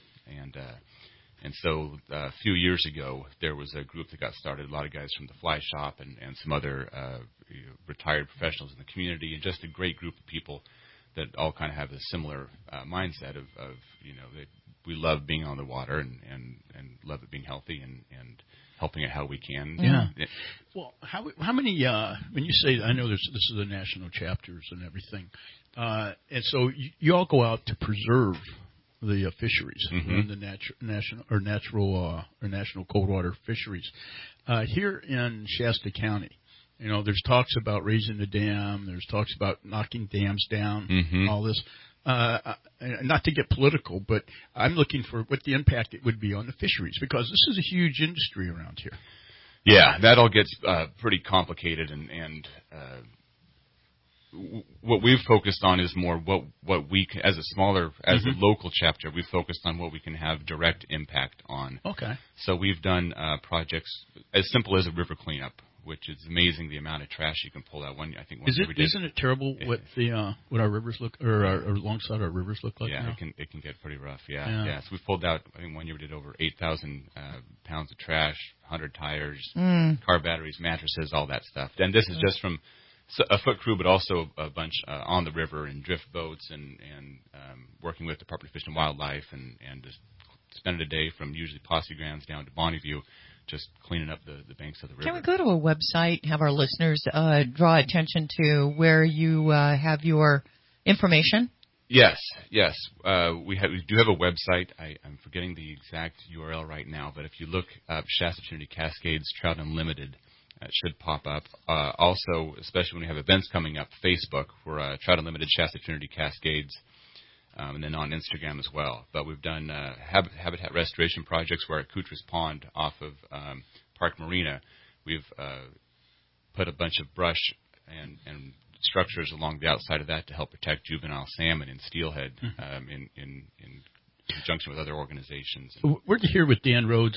And so a few years ago, there was a group that got started, a lot of guys from the fly shop and some other retired professionals in the community, and just a great group of people that all kind of have a similar mindset of we love being on the water and love it being healthy and helping it how we can. Yeah. Well, how many, when you say, I know this is the national chapters and everything, and so you all go out to preserve the fisheries, the national cold water fisheries. Here in Shasta County, there's talks about raising the dam. There's talks about knocking dams down, all this. Not to get political, but I'm looking for what the impact it would be on the fisheries, because this is a huge industry around here. Yeah, that all gets pretty complicated, and what we've focused on is more what we can, as a local chapter, we've focused on what we can have direct impact on. Okay. So we've done projects as simple as a river cleanup, which is amazing the amount of trash you can pull out. Isn't it terrible what our rivers look, or alongside our rivers look like? Yeah, now? it can get pretty rough. Yeah. So we pulled out. I think one year we did over 8,000 pounds of trash, 100 tires, car batteries, mattresses, all that stuff. And this is just from a foot crew, but also a bunch on the river in drift boats and working with Department of Fish and Wildlife and just spending a day from usually Posse Grounds down to Bonneview, just cleaning up the banks of the river. Can we go to a website, have our listeners draw attention to where you have your information? Yes. We do have a website. I'm forgetting the exact URL right now, but if you look up Shasta Trinity Cascades Trout Unlimited, it should pop up. Also, especially when we have events coming up, Facebook, we're Trout Unlimited Shasta Trinity Cascades, and then on Instagram as well. But we've done habitat restoration projects where at Coutras Pond off of Park Marina, we've put a bunch of brush and structures along the outside of that to help protect juvenile salmon and steelhead in conjunction with other organizations. We're here with Dan Rhodes,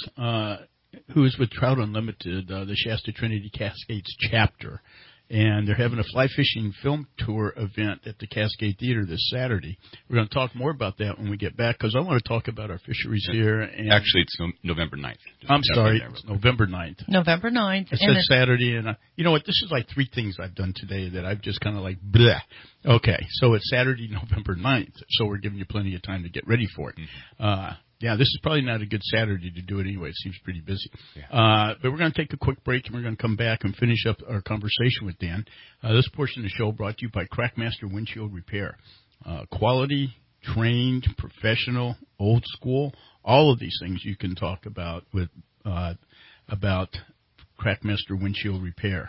who is with Trout Unlimited, the Shasta Trinity Cascades chapter. And they're having a fly fishing film tour event at the Cascade Theater this Saturday. We're going to talk more about that when we get back, because I want to talk about our fisheries here. And actually, it's November 9th. I'm sorry, it's November 9th. November 9th. It said Saturday, and you know what? This is like 3 things I've done today that I've just kind of like, bleh. Okay, so it's Saturday, November 9th, so we're giving you plenty of time to get ready for it. Yeah, this is probably not a good Saturday to do it anyway. It seems pretty busy. Yeah. But we're going to take a quick break, and we're going to come back and finish up our conversation with Dan. This portion of the show brought to you by Crackmaster Windshield Repair. Quality, trained, professional, old school, all of these things you can talk about with about Crackmaster Windshield Repair.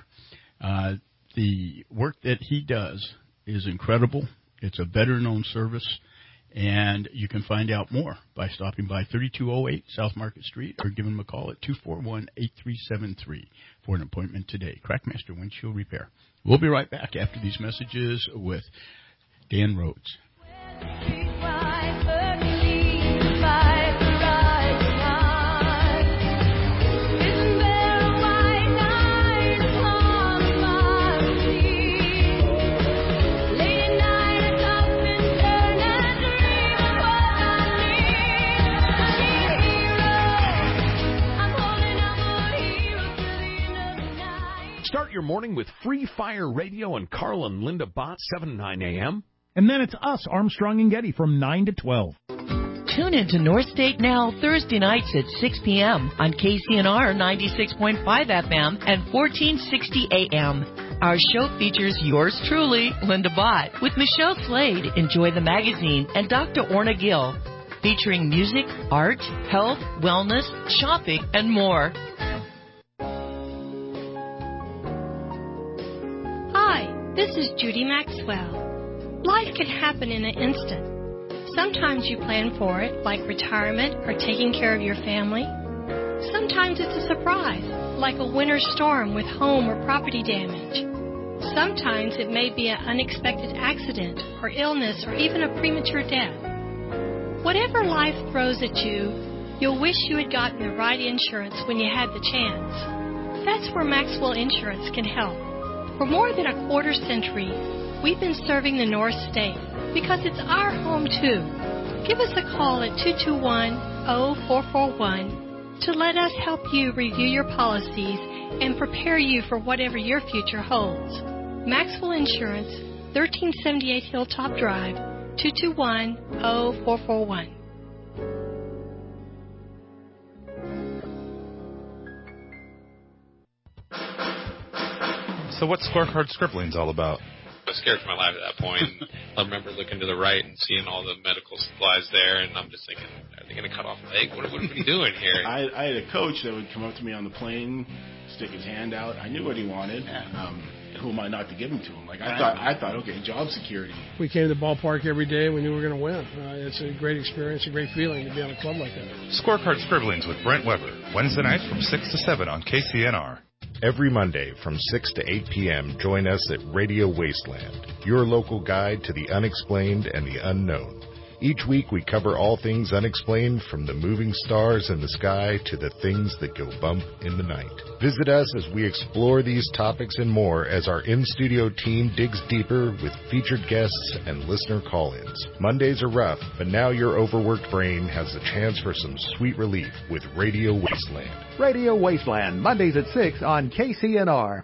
The work that he does is incredible. It's a better-known service. And you can find out more by stopping by 3208 South Market Street or giving them a call at 241-8373 for an appointment today. Crackmaster Windshield Repair. We'll be right back after these messages with Dan Rhodes. Start your morning with Free Fire Radio and Carl and Linda Bott, 7 to 9 a.m. And then it's us, Armstrong and Getty, from 9 to 12. Tune into North State Now Thursday nights at 6 p.m. on KCNR 96.5 FM and 1460 AM. Our show features yours truly, Linda Bott, with Michelle Slade, Enjoy the Magazine, and Dr. Orna Gill, featuring music, art, health, wellness, shopping, and more. Hi, this is Judy Maxwell. Life can happen in an instant. Sometimes you plan for it, like retirement or taking care of your family. Sometimes it's a surprise, like a winter storm with home or property damage. Sometimes it may be an unexpected accident or illness or even a premature death. Whatever life throws at you, you'll wish you had gotten the right insurance when you had the chance. That's where Maxwell Insurance can help. For more than a quarter century, we've been serving the North State because it's our home too. Give us a call at 221-0441 to let us help you review your policies and prepare you for whatever your future holds. Maxwell Insurance, 1378 Hilltop Drive, 221-0441. So what's Scorecard Scribblings all about? I was scared for my life at that point. I remember looking to the right and seeing all the medical supplies there, and I'm just thinking, are they going to cut off a leg? What are we doing here? I had a coach that would come up to me on the plane, stick his hand out. I knew what he wanted. Who am I not to give him to him? Like I thought, okay, job security. We came to the ballpark every day. We knew we were going to win. It's a great experience, a great feeling to be on a club like that. Scorecard Scribblings with Brent Weber, Wednesday nights from 6 to 7 on KCNR. Every Monday from 6 to 8 p.m., join us at Radio Wasteland, your local guide to the unexplained and the unknown. Each week we cover all things unexplained, from the moving stars in the sky to the things that go bump in the night. Visit us as we explore these topics and more as our in-studio team digs deeper with featured guests and listener call-ins. Mondays are rough, but now your overworked brain has a chance for some sweet relief with Radio Wasteland. Radio Wasteland, Mondays at 6 on KCNR.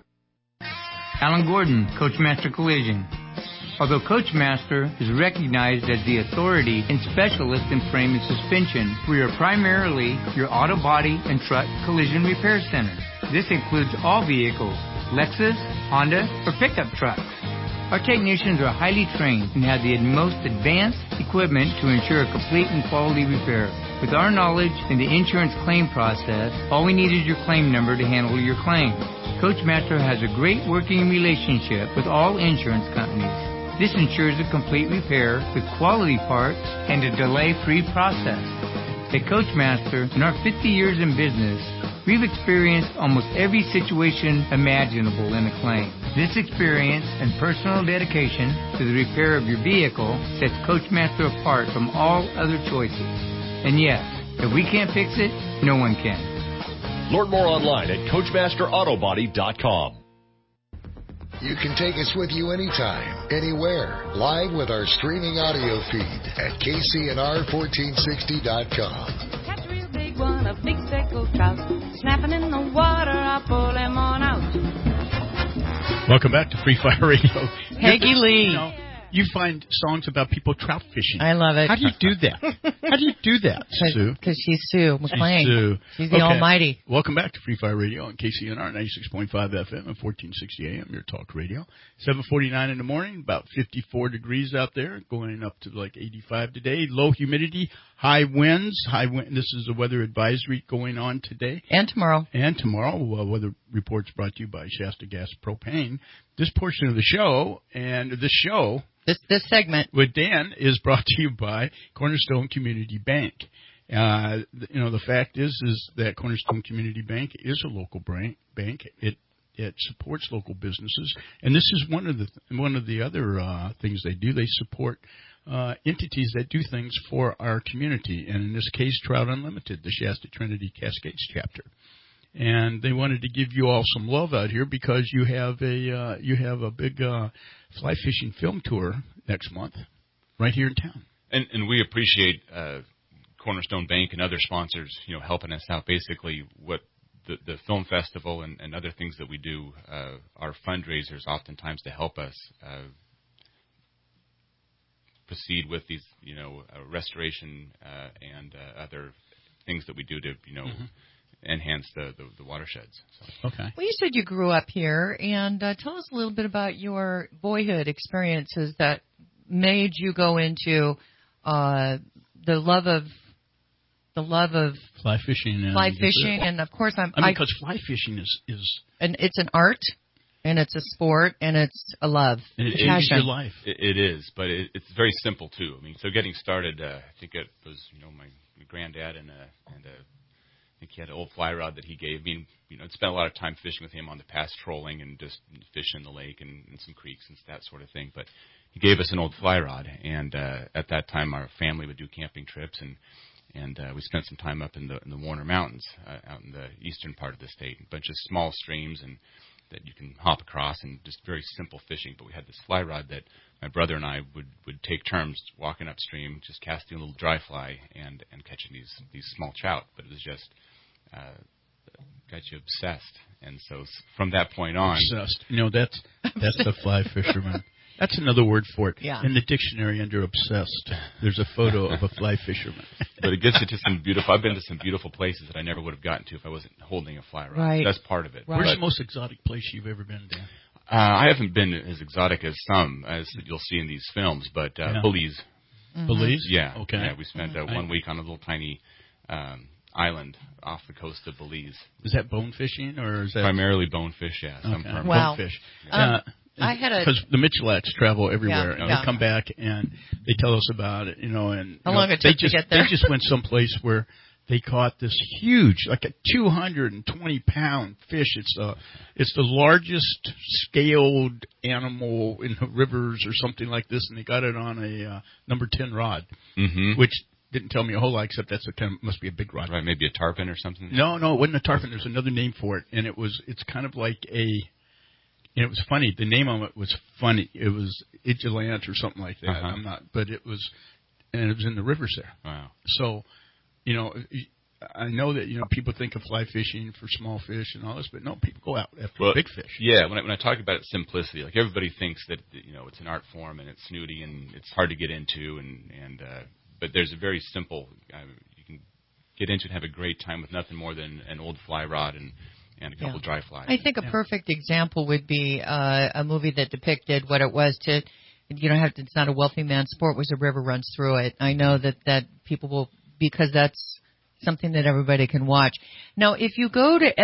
Alan Gordon, Coachmaster Collision. Although Coachmaster is recognized as the authority and specialist in frame and suspension, we are primarily your auto body and truck collision repair center. This includes all vehicles, Lexus, Honda, or pickup trucks. Our technicians are highly trained and have the most advanced equipment to ensure a complete and quality repair. With our knowledge in the insurance claim process, all we need is your claim number to handle your claim. Coachmaster has a great working relationship with all insurance companies. This ensures a complete repair with quality parts and a delay-free process. At Coachmaster, in our 50 years in business, we've experienced almost every situation imaginable in a claim. This experience and personal dedication to the repair of your vehicle sets Coachmaster apart from all other choices. And yes, if we can't fix it, no one can. Learn more online at CoachmasterAutoBody.com. You can take us with you anytime, anywhere, live with our streaming audio feed at KCNR1460.com. Catch a real big one, a big speckled trout, snapping in the water, I pull him on out. Welcome back to Free Fire Radio. Peggy Lee. You find songs about people trout fishing. I love it. How do you do that? How do you do that, Sue? Because she's Sue McLean. Sue. She's the Almighty. Welcome back to Free Fire Radio on KCNR 96.5 FM and 1460 AM, your talk radio. 7:49 in the morning, about 54 degrees out there, going up to like 85 today. Low humidity, high winds. This is a weather advisory going on today. And tomorrow. Weather reports brought to you by Shasta Gas Propane. This portion of the show and this show... This segment with Dan is brought to you by Cornerstone Community Bank. The fact is that Cornerstone Community Bank is a local bank. It supports local businesses, and this is one of the other things they do. They support entities that do things for our community, and in this case, Trout Unlimited, the Shasta Trinity Cascades chapter. And they wanted to give you all some love out here because you have a big fly fishing film tour next month right here in town. And we appreciate Cornerstone Bank and other sponsors, helping us out. Basically, what the film festival and other things that we do are fundraisers oftentimes to help us proceed with these, restoration and other things that we do to, enhance the watersheds. So. Okay. Well, you said you grew up here, and tell us a little bit about your boyhood experiences that made you go into the love of fly fishing. And of course, because fly fishing is and it's an art, and it's a sport, and it's a love. And it changes your life. It is, but it's very simple too. I mean, so getting started, I think it was my granddad and I think he had an old fly rod that he gave me. I'd spent a lot of time fishing with him on the pass trolling and just fishing in the lake and some creeks and that sort of thing. But he gave us an old fly rod, and at that time our family would do camping trips, and we spent some time up in the Warner Mountains, out in the eastern part of the state. A bunch of small streams and that you can hop across, and just very simple fishing. But we had this fly rod that my brother and I would take turns walking upstream, just casting a little dry fly and catching these small trout. But it was just got you obsessed, and so from that point on, obsessed. That's the fly fisherman. That's another word for it. Yeah. In the dictionary under obsessed, there's a photo of a fly fisherman. But it gets you to some beautiful. I've been to some beautiful places that I never would have gotten to if I wasn't holding a fly rod. Right. That's part of it. Right. Where's the most exotic place you've ever been, Dan? I haven't been as exotic as some, as you'll see in these films, but Belize. Mm-hmm. Belize? Yeah. Okay. Yeah, we spent 1 week on a little tiny island off the coast of Belize. Is that bone fishing, or is that primarily bonefish? Yeah, some Wow. bonefish. I had because the Michelaks travel everywhere, and yeah. they come back and they tell us about it. And how long it took to get there? They just went someplace where they caught this huge, like a 220-pound fish. It's the largest scaled animal in the rivers or something like this, and they got it on a number 10 rod, which didn't tell me a whole lot, except must be a big rod. Right, maybe a tarpon or something? No, it wasn't a tarpon. There's another name for it, and it's kind of like it was funny. The name of it was funny. It was Igelant or something like that. But it was in the rivers there. Wow. So, I know that, people think of fly fishing for small fish and all this, but no, people go out after big fish. Yeah, when I talk about simplicity, like everybody thinks that, it's an art form and it's snooty and it's hard to get into but there's a very simple, you can get into and have a great time with nothing more than an old fly rod and a couple dry flies. I think a perfect example would be a movie that depicted what it was to, it's not a wealthy man's sport, was a river runs through it. I know that people will, because that's something that everybody can watch. Now, if you go to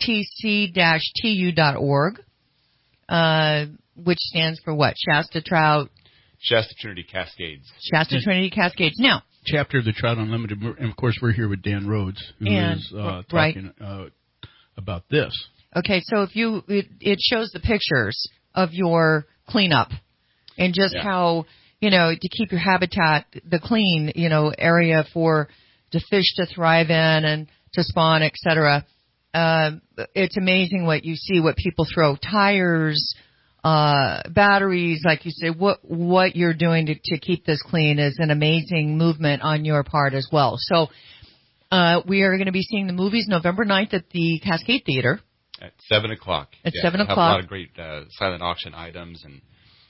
stc-tu.org, which stands for what? Shasta Trout? Shasta Trinity Cascades. Shasta Trinity Cascades. Now, chapter of the Trout Unlimited, and of course we're here with Dan Rhodes, who is talking about this. Okay, so it shows the pictures of your cleanup and just how, to keep your habitat the clean, area for the fish to thrive in and to spawn, etc. It's amazing what you see, what people throw, tires, batteries, like you say, what you're doing to keep this clean is an amazing movement on your part as well. So, we are going to be seeing the movies November 9th at the Cascade Theater. At 7 o'clock. At 7 o'clock. Have a lot of great silent auction items and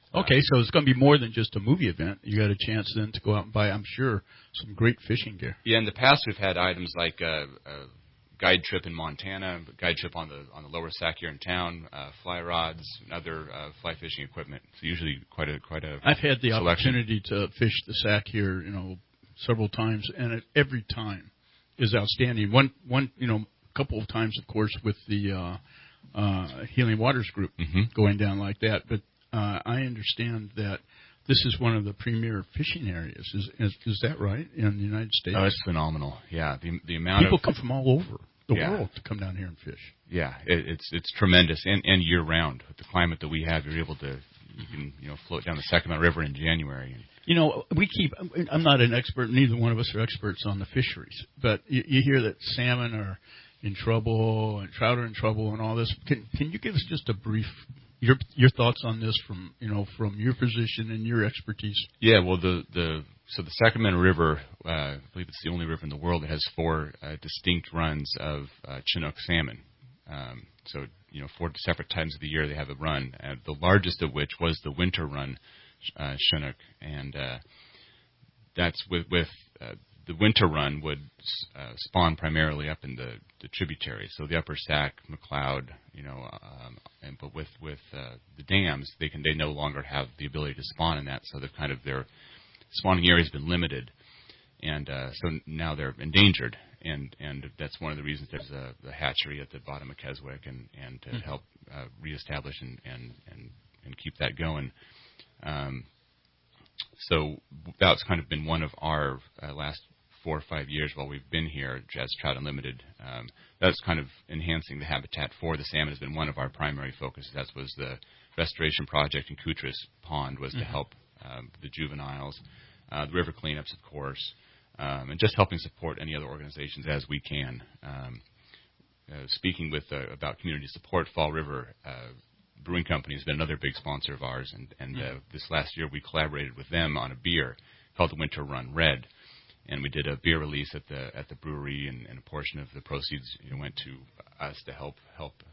Okay, so it's going to be more than just a movie event. You got a chance then to go out and buy, I'm sure, some great fishing gear. Yeah, in the past we've had items like a guide trip in Montana, a guide trip on the lower Sac here in town, fly rods, and other fly fishing equipment. So usually quite a I've had the selection. opportunity to fish the Sac here, several times, and every time is outstanding. One, a couple of times, of course, with the Healing Waters group going down like that, but I understand that this is one of the premier fishing areas. Is that right in the United States? Oh, it's phenomenal. Yeah, the amount people come from all over the Yeah. world to come down here and fish. Yeah, it's tremendous, and year round with the climate that we have, you can float down the Sacramento River in January. I'm not an expert. Neither one of us are experts on the fisheries, but you hear that salmon are in trouble and trout are in trouble and all this. Can you give us just a brief your thoughts on this from your position and your expertise? Yeah, well, the Sacramento River, I believe it's the only river in the world that has 4 distinct runs of Chinook salmon. So 4 separate times of the year they have a run. The largest of which was the winter run Chinook, and that's with the winter run would spawn primarily up in the tributaries, so the Upper Sac, McLeod, but with the dams, they no longer have the ability to spawn in that, so their spawning area has been limited, and so now they're endangered, and that's one of the reasons there's the hatchery at the bottom of Keswick, and to help reestablish and keep that going. So that's kind of been one of our last 4 or 5 years while we've been here as Trout Unlimited. That's kind of enhancing the habitat for the salmon has been one of our primary focuses. That was the restoration project in Coutras Pond was to help the juveniles, the river cleanups, of course, and just helping support any other organizations as we can. Speaking about community support, Fall River Brewing Company has been another big sponsor of ours, and this last year we collaborated with them on a beer called the Winter Run Red, and we did a beer release at the brewery, and a portion of the proceeds went to us to help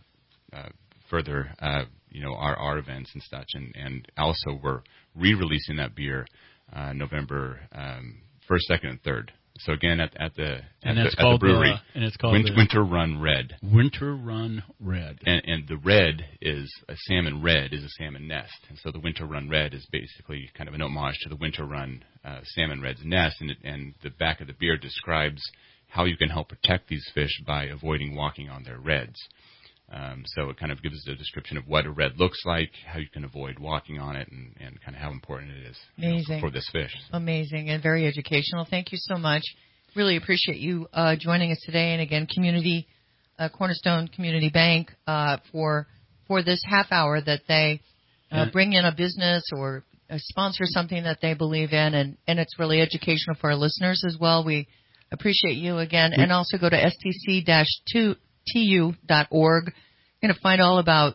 further our events and such, and also we're re-releasing that beer November 1st, 2nd, and 3rd. So again, at the brewery, and it's called Winter Run Red. Winter Run Red, and the red is a salmon red is a salmon nest, and so the Winter Run Red is basically kind of an homage to the Winter Run salmon red's nest, and the back of the beer describes how you can help protect these fish by avoiding walking on their reds. So it kind of gives us a description of what a red looks like, how you can avoid walking on it, and kind of how important it is Amazing. For this fish. Amazing and very educational. Thank you so much. Really appreciate you joining us today. And again, Cornerstone Community Bank for this half hour that they bring in a business or sponsor something that they believe in, and it's really educational for our listeners as well. We appreciate you again, and also go to stc-tu.org. You're going to find all about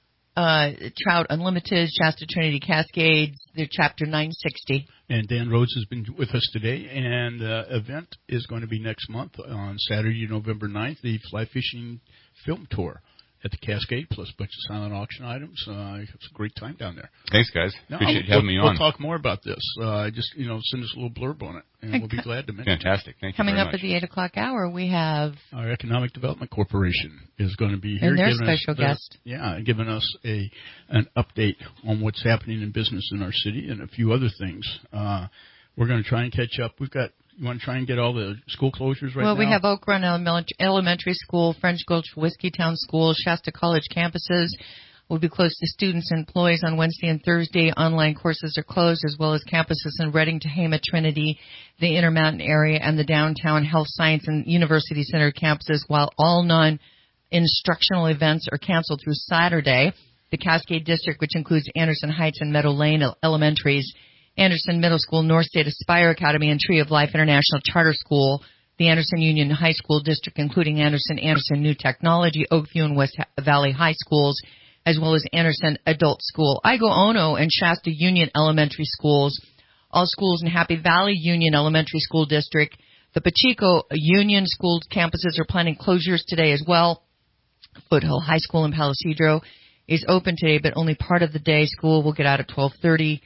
Trout Unlimited, Shasta Trinity Cascades, their Chapter 960. And Dan Rhodes has been with us today, and the event is going to be next month on Saturday, November 9th, the Fly Fishing Film Tour at the Cascade, plus a bunch of silent auction items. It's a great time down there. Thanks, guys. Appreciate you having me on. We'll talk more about this. Just send us a little blurb on it, and we'll be glad to mention it. Fantastic. Thank you Coming very up much. at the 8 o'clock hour, we have our Economic Development Corporation is going to be here. And their special guest. Giving us an update on what's happening in business in our city and a few other things. We're going to try and catch up. You want to try and get all the school closures right now? Well, we have Oak Run Elementary School, French Gulch Whiskeytown School, Shasta College campuses will be closed to students and employees on Wednesday and Thursday. Online courses are closed, as well as campuses in Reading, Tehama, Trinity, the Intermountain area, and the downtown Health Science and University Center campuses, while all non-instructional events are canceled through Saturday. The Cascade District, which includes Anderson Heights and Meadow Lane Elementaries, Anderson Middle School, North State Aspire Academy, and Tree of Life International Charter School, the Anderson Union High School District, including Anderson New Technology, Oakview, and West Valley High Schools, as well as Anderson Adult School, Igo Ono, and Shasta Union Elementary Schools, all schools in Happy Valley Union Elementary School District. The Pacheco Union School campuses are planning closures today as well. Foothill High School in Palo Cedro is open today, but only part of the day. School will get out at 12:30.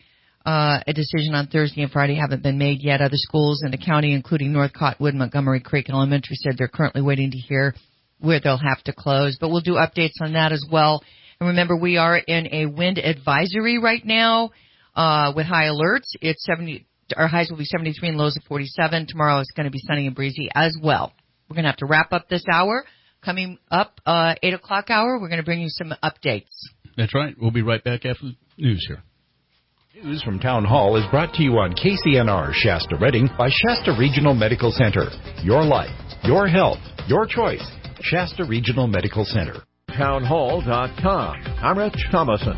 A decision on Thursday and Friday haven't been made yet. Other schools in the county, including North Cottonwood, Montgomery Creek Elementary, said they're currently waiting to hear where they'll have to close. But we'll do updates on that as well. And remember, we are in a wind advisory right now with high alerts. It's 70. Our highs will be 73 and lows of 47. Tomorrow it's going to be sunny and breezy as well. We're going to have to wrap up this hour. Coming up, 8 o'clock hour, we're going to bring you some updates. That's right. We'll be right back after the news here. News from Town Hall is brought to you on KCNR Shasta Redding by Shasta Regional Medical Center. Your life, your health, your choice. Shasta Regional Medical Center. Townhall.com. I'm Rich Thomason.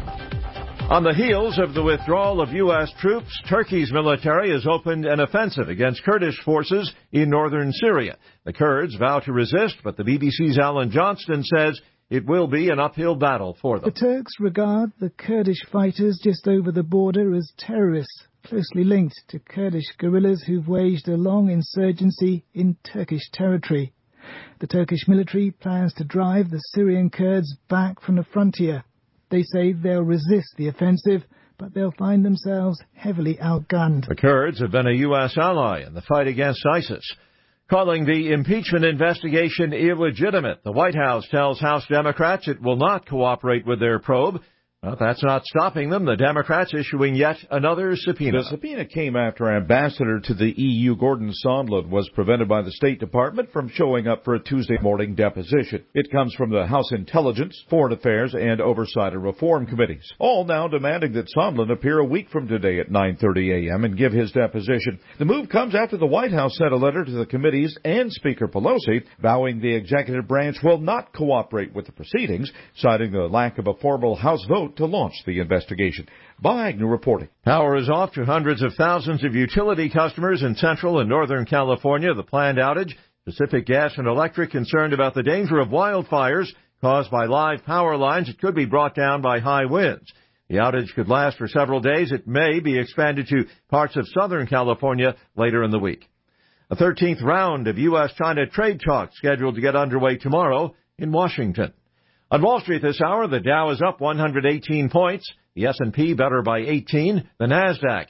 On the heels of the withdrawal of U.S. troops, Turkey's military has opened an offensive against Kurdish forces in northern Syria. The Kurds vow to resist, but the BBC's Alan Johnston says it will be an uphill battle for them. The Turks regard the Kurdish fighters just over the border as terrorists, closely linked to Kurdish guerrillas who've waged a long insurgency in Turkish territory. The Turkish military plans to drive the Syrian Kurds back from the frontier. They say they'll resist the offensive, but they'll find themselves heavily outgunned. The Kurds have been a U.S. ally in the fight against ISIS. Calling the impeachment investigation illegitimate, the White House tells House Democrats it will not cooperate with their probe. But that's not stopping them. The Democrats issuing yet another subpoena. The subpoena came after Ambassador to the EU Gordon Sondland was prevented by the State Department from showing up for a Tuesday morning deposition. It comes from the House Intelligence, Foreign Affairs, and Oversight and Reform Committees, all now demanding that Sondland appear a week from today at 9:30 a.m. and give his deposition. The move comes after the White House sent a letter to the committees and Speaker Pelosi vowing the executive branch will not cooperate with the proceedings, citing the lack of a formal House vote to launch the investigation. Bob Agnew reporting. Power is off to hundreds of thousands of utility customers in Central and Northern California. The planned outage, Pacific Gas and Electric concerned about the danger of wildfires caused by live power lines that could be brought down by high winds. The outage could last for several days. It may be expanded to parts of Southern California later in the week. A 13th round of U.S.-China trade talks scheduled to get underway tomorrow in Washington. On Wall Street this hour, the Dow is up 118 points, the S&P better by 18, the Nasdaq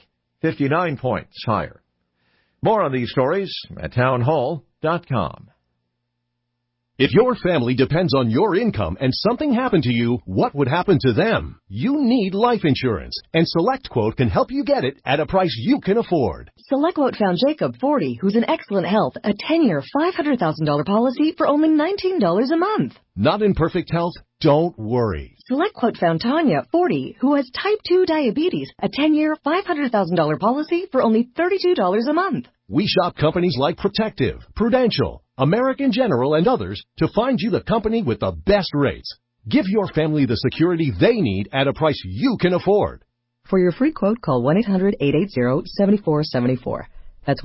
59 points higher. More on these stories at townhall.com. If your family depends on your income and something happened to you, what would happen to them? You need life insurance, and SelectQuote can help you get it at a price you can afford. SelectQuote found Jacob, 40, who's in excellent health, a 10-year, $500,000 policy for only $19 a month. Not in perfect health? Don't worry. SelectQuote found Tanya, 40, who has type 2 diabetes, a 10-year, $500,000 policy for only $32 a month. We shop companies like Protective, Prudential, American General, and others to find you the company with the best rates. Give your family the security they need at a price you can afford. For your free quote, call 1-800-880-7474. That's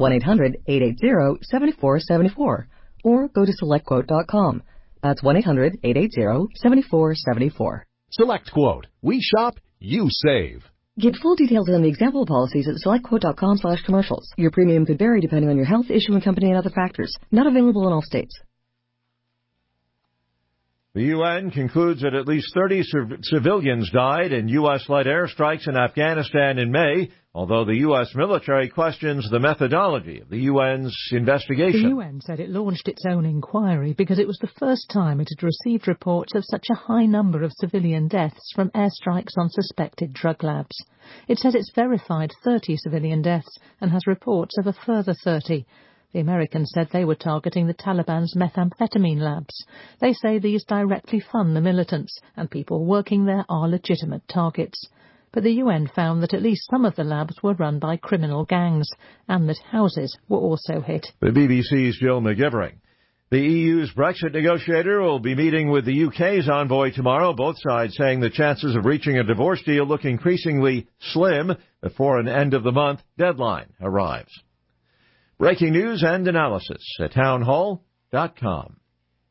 1-800-880-7474. Or go to SelectQuote.com. That's 1-800-880-7474. SelectQuote. We shop, you save. Get full details on the example policies at SelectQuote.com/commercials. Your premium could vary depending on your health, issuing company, and other factors. Not available in all states. The UN concludes that at least 30 civilians died in U.S.-led airstrikes in Afghanistan in May, although the U.S. military questions the methodology of the UN's investigation. The UN said it launched its own inquiry because it was the first time it had received reports of such a high number of civilian deaths from airstrikes on suspected drug labs. It says it's verified 30 civilian deaths and has reports of a further 30. The Americans said they were targeting the Taliban's methamphetamine labs. They say these directly fund the militants, and people working there are legitimate targets. But the UN found that at least some of the labs were run by criminal gangs, and that houses were also hit. The BBC's Jill McGivering. The EU's Brexit negotiator will be meeting with the UK's envoy tomorrow, both sides saying the chances of reaching a divorce deal look increasingly slim before an end-of-the-month deadline arrives. Breaking news and analysis at townhall.com.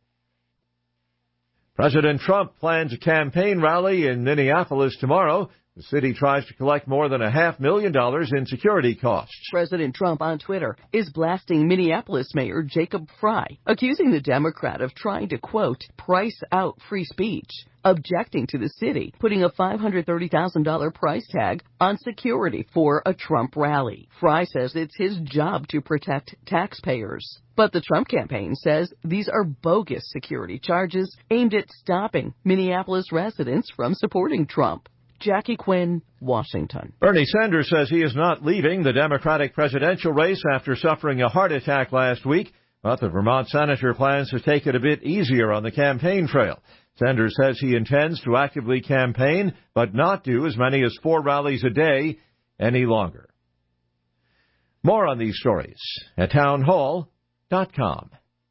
President Trump plans a campaign rally in Minneapolis tomorrow, The city tries to collect more than $500,000 in security costs. President Trump on Twitter is blasting Minneapolis Mayor Jacob Frey, accusing the Democrat of trying to, quote, price out free speech, objecting to the city putting a $530,000 price tag on security for a Trump rally. Frey says it's his job to protect taxpayers. But the Trump campaign says these are bogus security charges aimed at stopping Minneapolis residents from supporting Trump. Jackie Quinn, Washington. Bernie Sanders says he is not leaving the Democratic presidential race after suffering a heart attack last week, but the Vermont senator plans to take it a bit easier on the campaign trail. Sanders says he intends to actively campaign, but not do as many as 4 rallies a day any longer. More on these stories at townhall.com.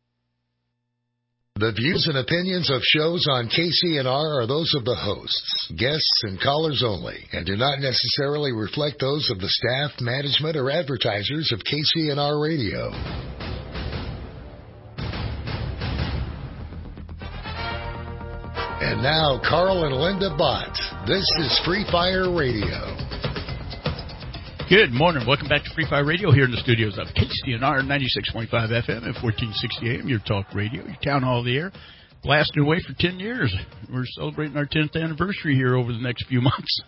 The views and opinions of shows on KCNR are those of the hosts, guests, and callers only, and do not necessarily reflect those of the staff, management, or advertisers of KCNR Radio. And now, Carl and Linda Bott. This is Free Fire Radio. Good morning. Welcome back to Free Fire Radio here in the studios of KCNR 96.5 FM and 1460 AM, your talk radio, your town hall of the air. Blasting away for 10 years. We're celebrating our 10th anniversary here over the next few months.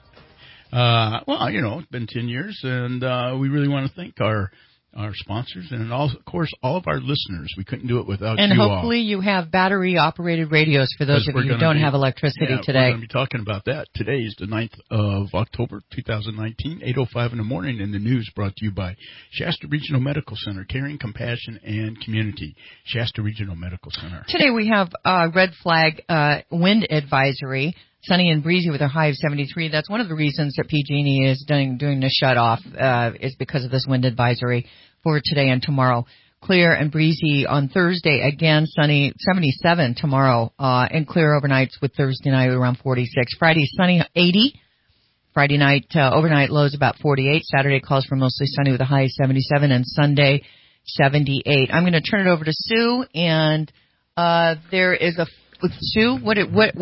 It's been 10 years, and we really want to thank our sponsors and, of course, all of our listeners. We couldn't do it without you all. And hopefully you have battery-operated radios for those of you who don't have electricity today. We're going to be talking about that. Today is the 9th of October, 2019, 8:05 in the morning, and the news brought to you by Shasta Regional Medical Center, Caring, Compassion, and Community. Shasta Regional Medical Center. Today we have a red flag wind advisory. Sunny and breezy with a high of 73. That's one of the reasons that PG&E is doing the shut-off is because of this wind advisory for today and tomorrow. Clear and breezy on Thursday. Again, sunny, 77 tomorrow, and clear overnights with Thursday night around 46. Friday, sunny, 80. Friday night, overnight lows about 48. Saturday calls for mostly sunny with a high of 77, and Sunday, 78. I'm going to turn it over to Sue, and there is a Sue, what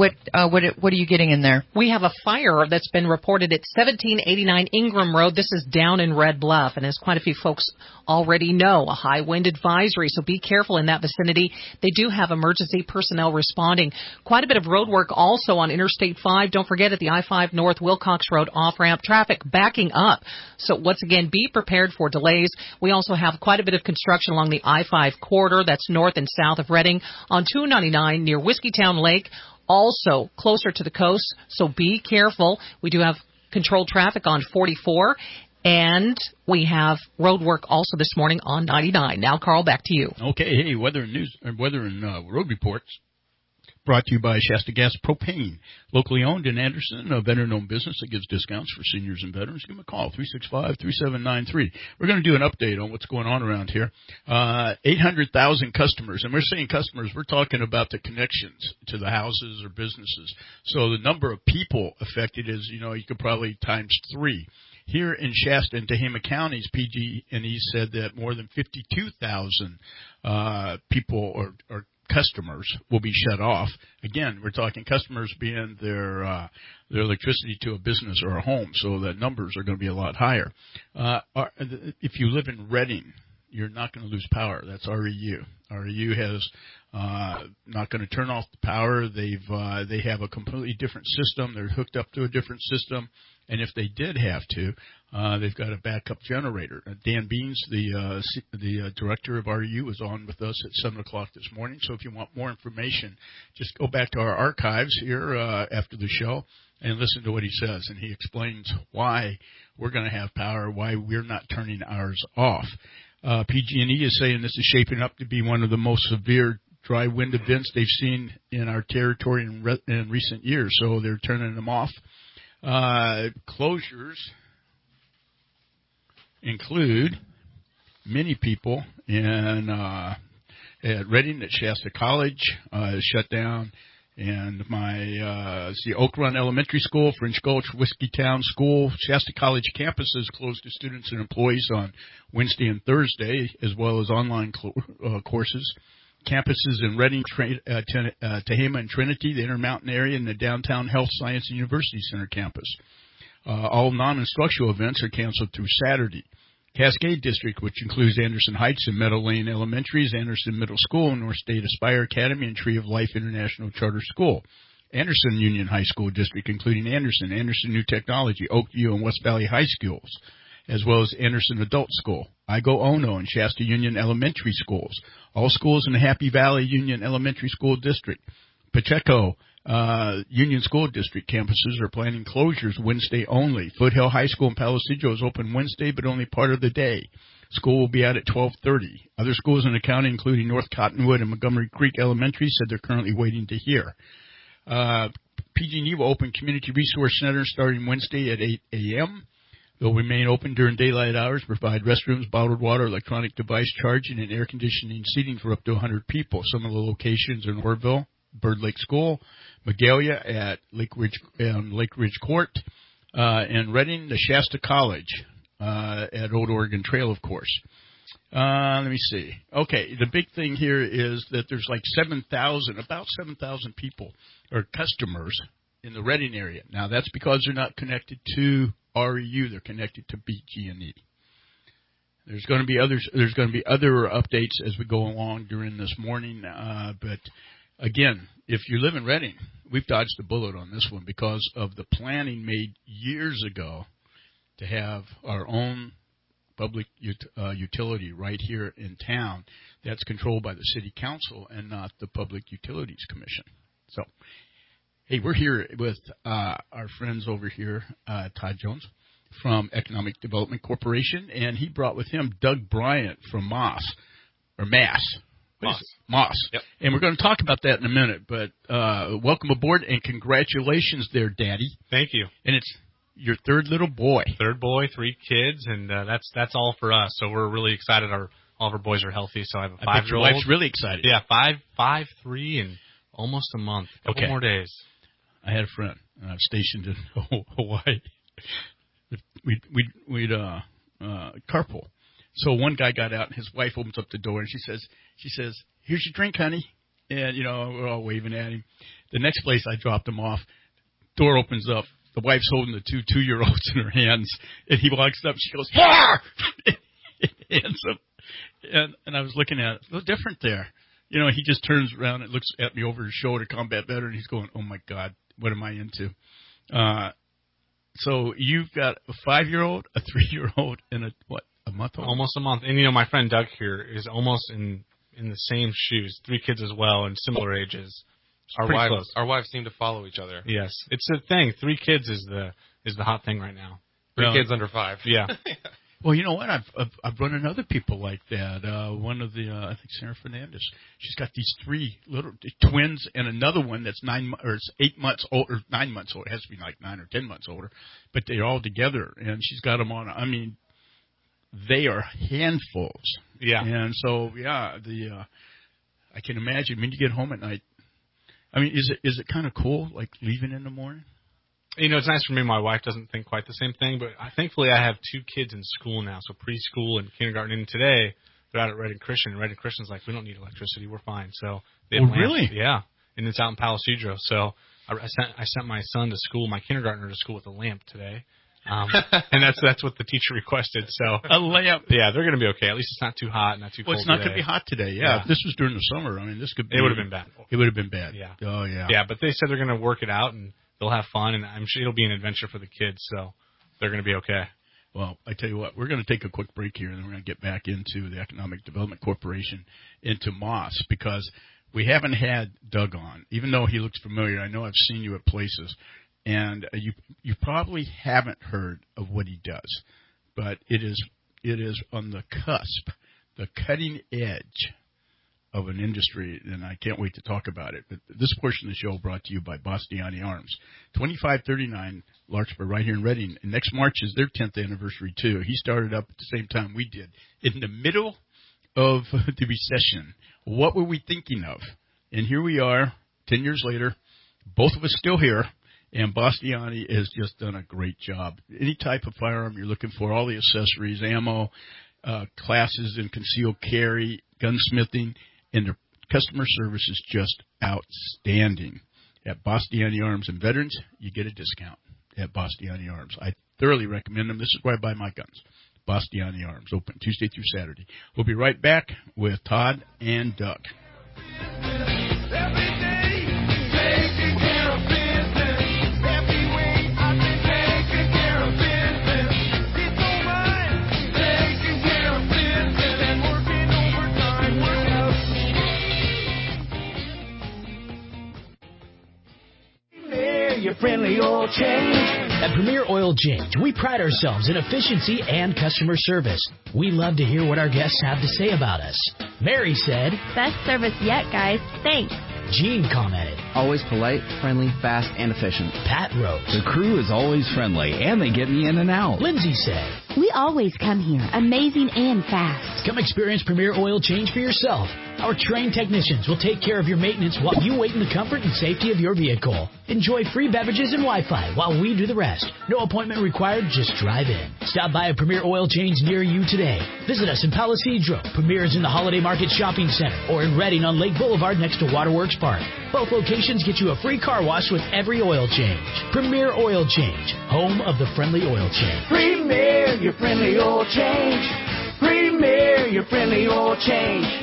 are you getting in there? We have a fire that's been reported at 1789 Ingram Road. This is down in Red Bluff, and as quite a few folks already know, a high wind advisory, so be careful in that vicinity. They do have emergency personnel responding. Quite a bit of road work also on Interstate 5. Don't forget at the I-5 North Wilcox Road off-ramp, traffic backing up. So once again, be prepared for delays. We also have quite a bit of construction along the I-5 corridor, that's north and south of Reading, on 299 near Whiskeytown Lake, also closer to the coast, so be careful. We do have controlled traffic on 44. And we have road work also this morning on 99. Now, Carl, back to you. Okay, hey, weather and road reports brought to you by Shasta Gas Propane, locally owned in Anderson, a veteran-owned business that gives discounts for seniors and veterans. Give them a call, 365-3793. We're going to do an update on what's going on around here. 800,000 customers, and we're saying customers, we're talking about the connections to the houses or businesses. So the number of people affected is, you could probably times 3. Here in Shasta and Tehama counties, PG&E said that more than 52,000 people or customers will be shut off. Again, we're talking customers being their electricity to a business or a home, so the numbers are going to be a lot higher. If you live in Reading, you're not going to lose power. That's REU. REU has not going to turn off the power. They have a completely different system. They're hooked up to a different system. And if they did have to, they've got a backup generator. Dan Beans, the director of REU, was on with us at 7 o'clock this morning. So if you want more information, just go back to our archives here after the show and listen to what he says. And he explains why we're going to have power, why we're not turning ours off. PG&E is saying this is shaping up to be one of the most severe dry wind events they've seen in our territory in recent years. So they're turning them off. Closures include many people at Reading, at Shasta College, shut down, and the Oak Run Elementary School, French Gulch, Whiskeytown School, Shasta College campuses closed to students and employees on Wednesday and Thursday, as well as online courses. Campuses in Reading, Tehama, and Trinity, the Intermountain area, and the Downtown Health Science and University Center campus. All non-instructional events are canceled through Saturday. Cascade District, which includes Anderson Heights and Meadow Lane Elementaries, Anderson Middle School, North State Aspire Academy, and Tree of Life International Charter School. Anderson Union High School District, including Anderson, Anderson New Technology, Oakview, and West Valley High Schools, as well as Anderson Adult School, Igo Ono, and Shasta Union Elementary Schools. All schools in the Happy Valley Union Elementary School District. Pacheco Union School District campuses are planning closures Wednesday only. Foothill High School in Palo Cedro is open Wednesday, but only part of the day. School will be out at 12:30. Other schools in the county, including North Cottonwood and Montgomery Creek Elementary, said they're currently waiting to hear. PG&E will open Community Resource Center starting Wednesday at 8 a.m. They'll remain open during daylight hours, provide restrooms, bottled water, electronic device charging, and air conditioning seating for up to 100 people. Some of the locations are in Orville, Bird Lake School, Magalia at Lake Ridge Court, and Redding, the Shasta College at Old Oregon Trail, of course. Let me see. Okay, the big thing here is that there's like about 7,000 people or customers in the Redding area. Now, that's because they're not connected to REU. They're connected to BG&E. There's going to be other updates as we go along during this morning. But again, if you live in Redding, we've dodged a bullet on this one because of the planning made years ago to have our own public utility right here in town that's controlled by the city council and not the Public Utilities Commission. So, hey, we're here with our friends over here, Todd Jones from Economic Development Corporation, and he brought with him Doug Bryant from Moss. Yep. And we're going to talk about that in a minute, but welcome aboard and congratulations there, Daddy. Thank you. And it's your third little boy. Third boy, 3 kids, and that's all for us. So we're really excited. All of our boys are healthy. So I have a 5-year-old. Your wife's really excited. Yeah, 5, 3, and almost a month. A couple more days. I had a friend stationed in Hawaii. We'd carpool. So one guy got out, and his wife opens up the door, and she says, "Here's your drink, honey." And we're all waving at him. The next place I dropped him off, door opens up. The wife's holding the 2 2-year-olds in her hands, and he walks up. She goes, "Here!" Hands up. And I was looking at it. A little different there. He just turns around and looks at me over his shoulder, combat veteran, and he's going, "Oh, my God, what am I into?" So you've got a 5-year-old, a 3-year-old, and a month old? Almost a month. And, my friend Doug here is almost in the same shoes. 3 kids as well, and similar ages. Our wives seem to follow each other. Yes, it's a thing. 3 kids is the hot thing right now. 3 kids under 5. Yeah. Well, you know what? I've run into other people like that. One of the I think Sarah Fernandez. She's got these 3 little twins and another one that's 8 months old or 9 months old. It has to be like 9 or 10 months older, but they're all together, and she's got them on. I mean, they are handfuls. Yeah. And so I can imagine when you get home at night. I mean, is it kind of cool, like leaving in the morning? It's nice for me. My wife doesn't think quite the same thing, but thankfully I have 2 kids in school now, so preschool and kindergarten. And today they're out at Redding Christian. Redding Christian's like, we don't need electricity, we're fine. So they have lamps. Really? Yeah, and it's out in Palo Cedro. So I sent my son to school, my kindergartner to school with a lamp today, and that's what the teacher requested. So a lamp. Yeah, they're going to be okay. At least it's not too hot, not too cold. Well, it's not going to be hot today. Yeah, if this was during the summer, I mean, this could be. It would have been bad. It would have been bad. Yeah. Oh yeah. Yeah, but they said they're going to work it out and they'll have fun, and I'm sure it'll be an adventure for the kids. So they're going to be okay. Well, I tell you what, we're going to take a quick break here, and then we're going to get back into the Economic Development Corporation, into Moss, because we haven't had Doug on, even though he looks familiar. I know I've seen you at places, and you probably haven't heard of what he does, but it is on the cusp, the cutting edge of an industry, and I can't wait to talk about it. But this portion of the show brought to you by Bastiani Arms, 2539 Larkspur, right here in Redding. And next March is their 10th anniversary, too. He started up at the same time we did. In the middle of the recession, what were we thinking of? And here we are, 10 years later, both of us still here, and Bastiani has just done a great job. Any type of firearm you're looking for, all the accessories, ammo, classes in concealed carry, gunsmithing, and their customer service is just outstanding. At Bastiani Arms and Veterans, you get a discount. at Bastiani Arms. I thoroughly recommend them. This is where I buy my guns. Bastiani Arms, open Tuesday through Saturday. We'll be right back with Todd and Doug. Your friendly oil change. At Premier Oil Change, we pride ourselves in efficiency and customer service. We love to hear what our guests have to say about us. Mary said, "Best service yet, guys. Thanks." Gene commented, "Always polite, friendly, fast, and efficient." Pat wrote, "The crew is always friendly, and they get me in and out." Lindsay said, "We always come here, amazing and fast." Come experience Premier Oil Change for yourself. Our trained technicians will take care of your maintenance while you wait in the comfort and safety of your vehicle. Enjoy free beverages and Wi-Fi while we do the rest. No appointment required, just drive in. Stop by a Premier Oil Change near you today. Visit us in Palo Cedro. Premier is in the Holiday Market Shopping Center or in Redding on Lake Boulevard next to Waterworks Park. Both locations get you a free car wash with every oil change. Premier Oil Change, home of the friendly oil change. Premier, your friendly oil change. Premier, your friendly oil change.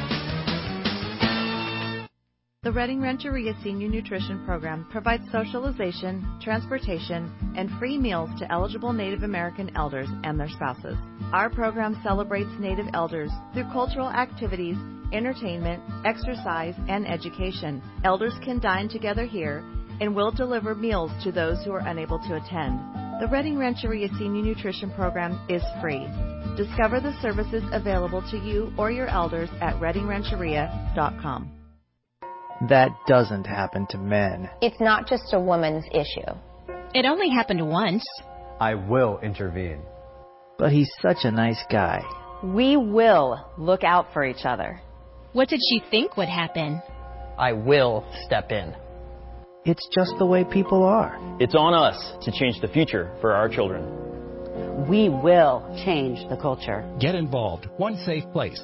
The Redding Rancheria Senior Nutrition Program provides socialization, transportation, and free meals to eligible Native American elders and their spouses. Our program celebrates Native elders through cultural activities, entertainment, exercise, and education. Elders can dine together here and will deliver meals to those who are unable to attend. The Redding Rancheria Senior Nutrition Program is free. Discover the services available to you or your elders at reddingrancheria.com. That doesn't happen to men. It's not just a woman's issue. It only happened once. I will intervene. But he's such a nice guy. We will look out for each other. What did she think would happen? I will step in. It's just the way people are. It's on us to change the future for our children. We will change the culture. Get involved. One safe place.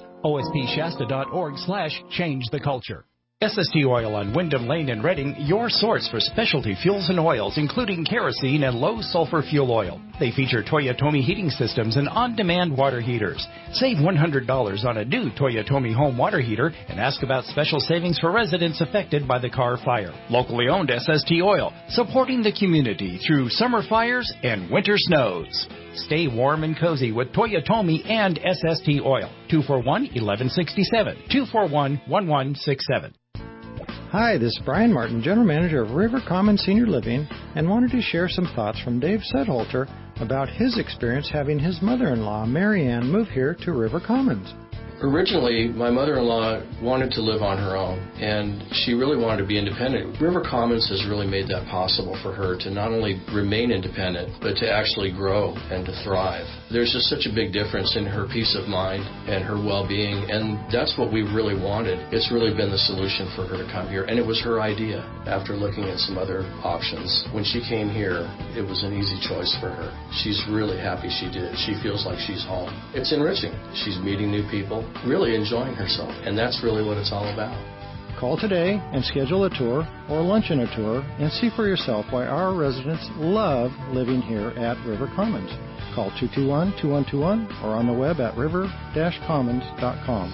OSPShasta.org/change the culture. SST Oil on Wyndham Lane in Redding, your source for specialty fuels and oils, including kerosene and low-sulfur fuel oil. They feature Toyotomi heating systems and on-demand water heaters. Save $100 on a new Toyotomi home water heater and ask about special savings for residents affected by the Carr fire. Locally owned SST Oil, supporting the community through summer fires and winter snows. Stay warm and cozy with Toyotomi and SST Oil. 241-1167. 241-1167. Hi, this is Brian Martin, General Manager of River Commons Senior Living, and wanted to share some thoughts from Dave Sedholter about his experience having his mother-in-law, Mary Ann, move here to River Commons. Originally, my mother-in-law wanted to live on her own, and she really wanted to be independent. River Commons has really made that possible for her to not only remain independent, but to actually grow and to thrive. There's just such a big difference in her peace of mind and her well-being, and that's what we really wanted. It's really been the solution for her to come here, and it was her idea after looking at some other options. When she came here, it was an easy choice for her. She's really happy she did. She feels like she's home. It's enriching. She's meeting new people, really enjoying herself, and that's really what it's all about. Call today and schedule a tour or luncheon a tour and see for yourself why our residents love living here at River Commons. Call 221-2121 or on the web at river-commons.com.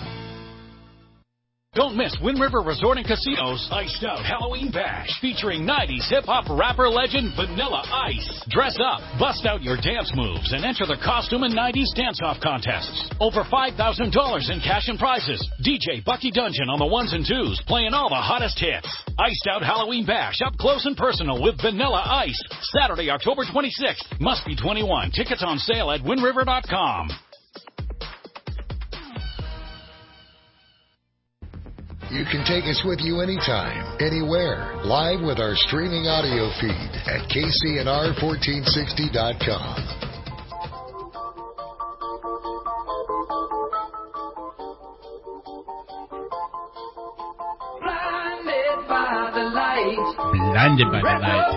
Don't miss Wind River Resort and Casino's Iced Out Halloween Bash, featuring 90s hip-hop rapper legend Vanilla Ice. Dress up, bust out your dance moves, and enter the costume and 90s dance-off contests. Over $5,000 in cash and prizes. DJ Bucky Dungeon on the ones and twos, playing all the hottest hits. Iced Out Halloween Bash, up close and personal with Vanilla Ice. Saturday, October 26th. Must be 21. Tickets on sale at windriver.com. You can take us with you anytime, anywhere, live with our streaming audio feed at KCNR1460.com. Blinded by the light.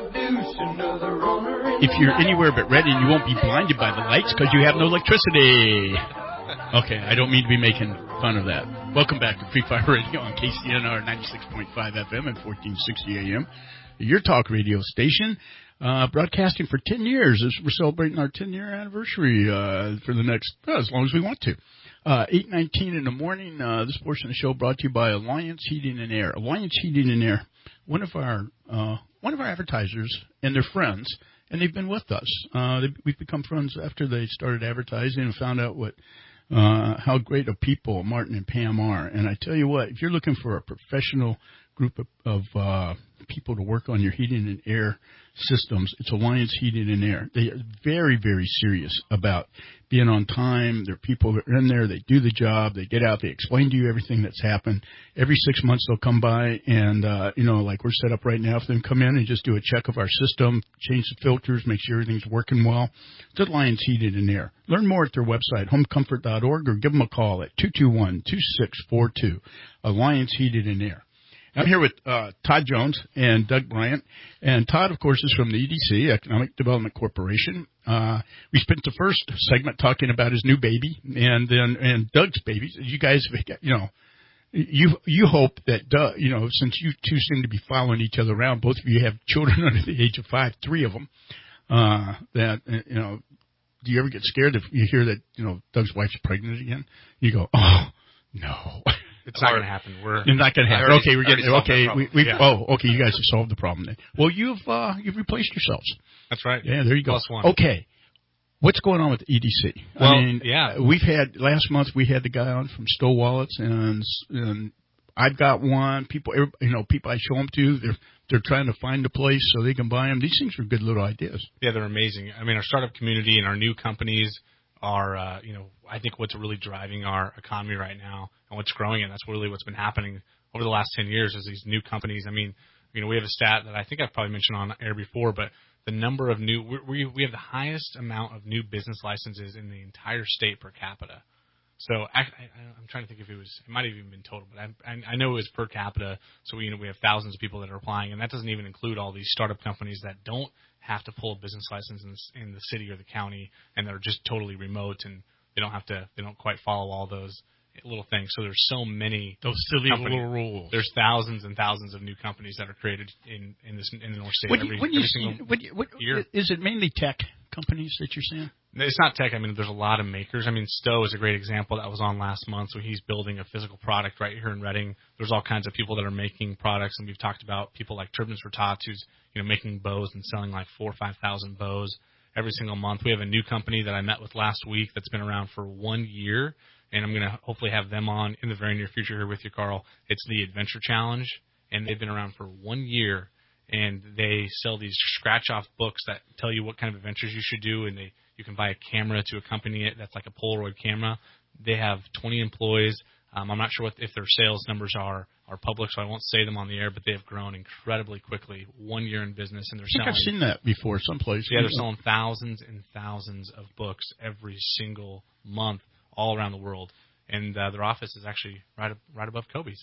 If you're anywhere but Redding, you won't be blinded by the lights because you have no electricity. Okay, I don't mean to be making fun of that. Welcome back to Free Fire Radio on KCNR 96.5 FM and 1460 AM. Your talk radio station, broadcasting for 10 years. We're celebrating our 10-year anniversary for the next, as long as we want to. 8:19 in the morning. This portion of the show brought to you by Alliance Heating and Air. Alliance Heating and Air, one of our advertisers and their friends, and they've been with us. We've become friends after they started advertising and found out how great of people Martin and Pam are. And I tell you what, if you're looking for a professional group of people to work on your heating and air systems, it's Alliance Heating and Air. They are very, very serious about being on time. They're people that are in there. They do the job. They get out. They explain to you everything that's happened. Every 6 months they'll come by and, like we're set up right now, for them to come in and just do a check of our system, change the filters, make sure everything's working well. It's Alliance Heating and Air. Learn more at their website, homecomfort.org, or give them a call at 221-2642. Alliance Heating and Air. I'm here with Todd Jones and Doug Bryant. And Todd, of course, is from the EDC, Economic Development Corporation. We spent the first segment talking about his new baby and Doug's baby. You guys, you hope that, Doug, since you two seem to be following each other around, both of you have children under the age of 5, 3 of them, do you ever get scared if you hear that, Doug's wife's pregnant again? You go, oh, no. It's not going to happen. It's not going to happen. Okay, we're getting okay. Okay, you guys have solved the problem then. Well, you've replaced yourselves. That's right. Yeah, there you go. +1. Okay, what's going on with EDC? Well, we've had last month we had the guy on from Stowe Wallets, and I've got one. People I show them to, they're trying to find a place so they can buy them. These things are good little ideas. Yeah, they're amazing. I mean, our startup community and our new companies are, I think what's really driving our economy right now and what's growing it. That's really what's been happening over the last 10 years is these new companies. I mean, we have a stat that I think I've probably mentioned on air before, but the number of we have the highest amount of new business licenses in the entire state per capita. So I'm trying to think if it might have even been total, but I know it was per capita. So we have thousands of people that are applying, and that doesn't even include all these startup companies that don't have to pull a business license in the city or the county, and they're just totally remote, and they don't quite follow all those little things. So there's so many those silly companies. Little rules. There's thousands and thousands of new companies that are created in the North State every single year. Is it mainly tech companies that you're seeing? It's not tech. I mean, there's a lot of makers. I mean, Stowe is a great example that was on last month. So he's building a physical product right here in Reading. There's all kinds of people that are making products, and we've talked about people like Turbans for Tots, who's making bows and selling like 4,000 or 5,000 bows every single month. We have a new company that I met with last week that's been around for 1 year, and I'm going to hopefully have them on in the very near future here with you, Carl. It's the Adventure Challenge, and they've been around for 1 year, and they sell these scratch-off books that tell you what kind of adventures you should do, and you can buy a camera to accompany it. That's like a Polaroid camera. They have 20 employees. I'm not sure if their sales numbers are public, so I won't say them on the air, but they have grown incredibly quickly. 1 year in business, and they're selling. I've seen that before someplace. Yeah, they're selling thousands and thousands of books every single month all around the world. And their office is actually right above Kobe's.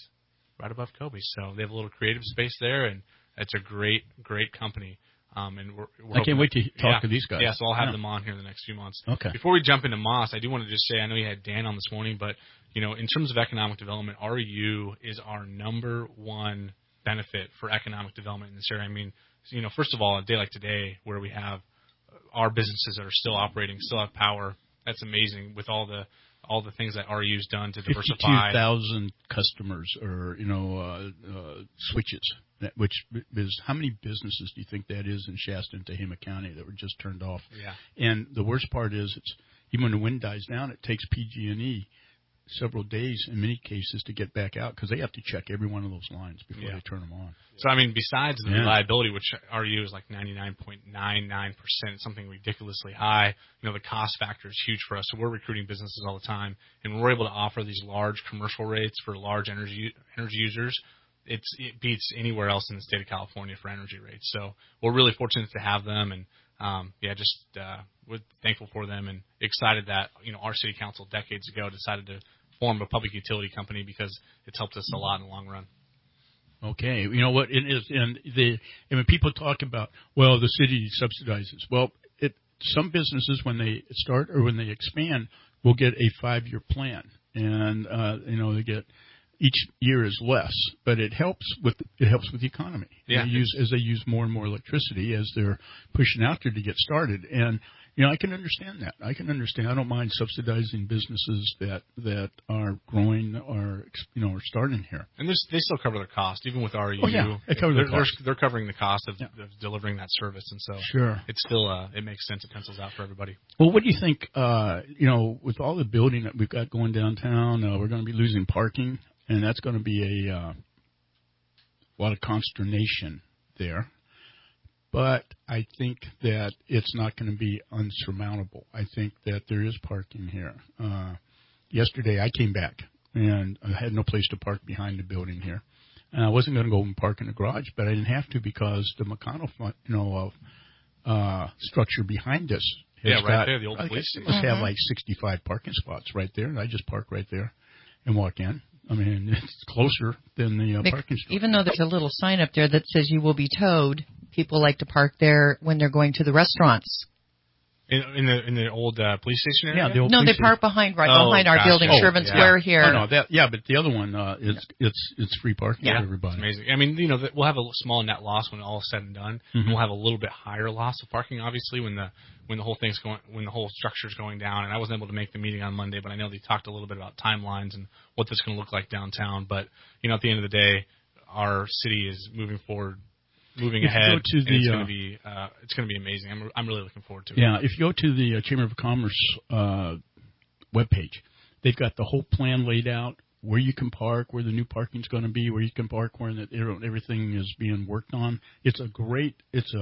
So they have a little creative space there, and it's a great, great company. And I can't wait to talk to these guys. Yeah, so I'll have them on here in the next few months. Okay. Before we jump into Moss, I do want to just say, I know you had Dan on this morning, but in terms of economic development, RU is our number one benefit for economic development in this area. I mean, first of all, a day like today where we have our businesses that are still operating, still have power, that's amazing with all the things that RU's done to diversify. 52,000 customers or switches. Which is, how many businesses do you think that is in Shasta and Tehama County that were just turned off? Yeah. And the worst part is, it's even when the wind dies down, it takes PG&E several days in many cases to get back out because they have to check every one of those lines before they turn them on. So, I mean, besides the reliability, which RU is like 99.99%, something ridiculously high, the cost factor is huge for us. So we're recruiting businesses all the time, and we're able to offer these large commercial rates for large energy users. It beats anywhere else in the state of California for energy rates. So we're really fortunate to have them, and we're thankful for them and excited that our city council decades ago decided to form a public utility company because it's helped us a lot in the long run. Okay, you know what it is, and when people talk about, well, the city subsidizes. Well, some businesses when they start or when they expand will get a 5-year plan. and they get each year is less, but it helps with the economy. Yeah. As they use more and more electricity as they're pushing out there to get started. And I can understand that. I don't mind subsidizing businesses that are growing or are starting here. And they still cover their cost, even with REU. Oh, yeah. They cover their cost. They're covering the cost of delivering that service, and so sure. It's still it makes sense. It pencils out for everybody. Well, what do you think? With all the building that we've got going downtown, we're going to be losing parking. And that's going to be a lot of consternation there. But I think that it's not going to be unsurmountable. I think that there is parking here. Yesterday I came back, and I had no place to park behind the building here. And I wasn't going to go and park in the garage, but I didn't have to because the McConnell structure behind us has right there, the old police station. It must have like 65 parking spots right there, and I just park right there and walk in. I mean, it's closer than the parking structure. Even though there's a little sign up there that says you will be towed, people like to park there when they're going to the restaurants. In the old police station area? Yeah, they park behind our building, Sherman Square here. Oh, no, but the other one it's free parking for everybody. It's amazing. I mean, we'll have a small net loss when all is said and done. Mm-hmm. We'll have a little bit higher loss of parking, obviously, when the whole structure's going down. And I wasn't able to make the meeting on Monday, but I know they talked a little bit about timelines and what this is going to look like downtown. But at the end of the day, our city is moving forward. Moving ahead, it's going to be amazing. I'm really looking forward to it. Yeah, if you go to the Chamber of Commerce webpage, they've got the whole plan laid out, where you can park, where the new parking's going to be, where you can park, where everything is being worked on. It's a great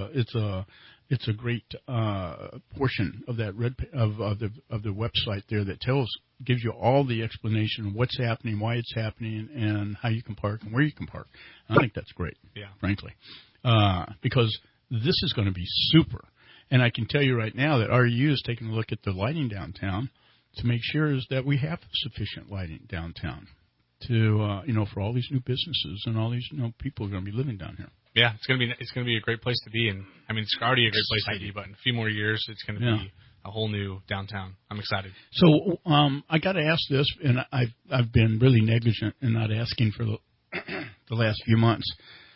portion of that of the website there that gives you all the explanation of what's happening, why it's happening, and how you can park and where you can park. I think that's great. Yeah, frankly. Because this is going to be super. And I can tell you right now that REU is taking a look at the lighting downtown to make sure is that we have sufficient lighting downtown to, for all these new businesses and all these, people who are going to be living down here. Yeah, it's going to be a great place to be. And I mean, it's already a great place to be, but in a few more years, it's going to be a whole new downtown. I'm excited. So, I got to ask this, and I've been really negligent in not asking for the last few months.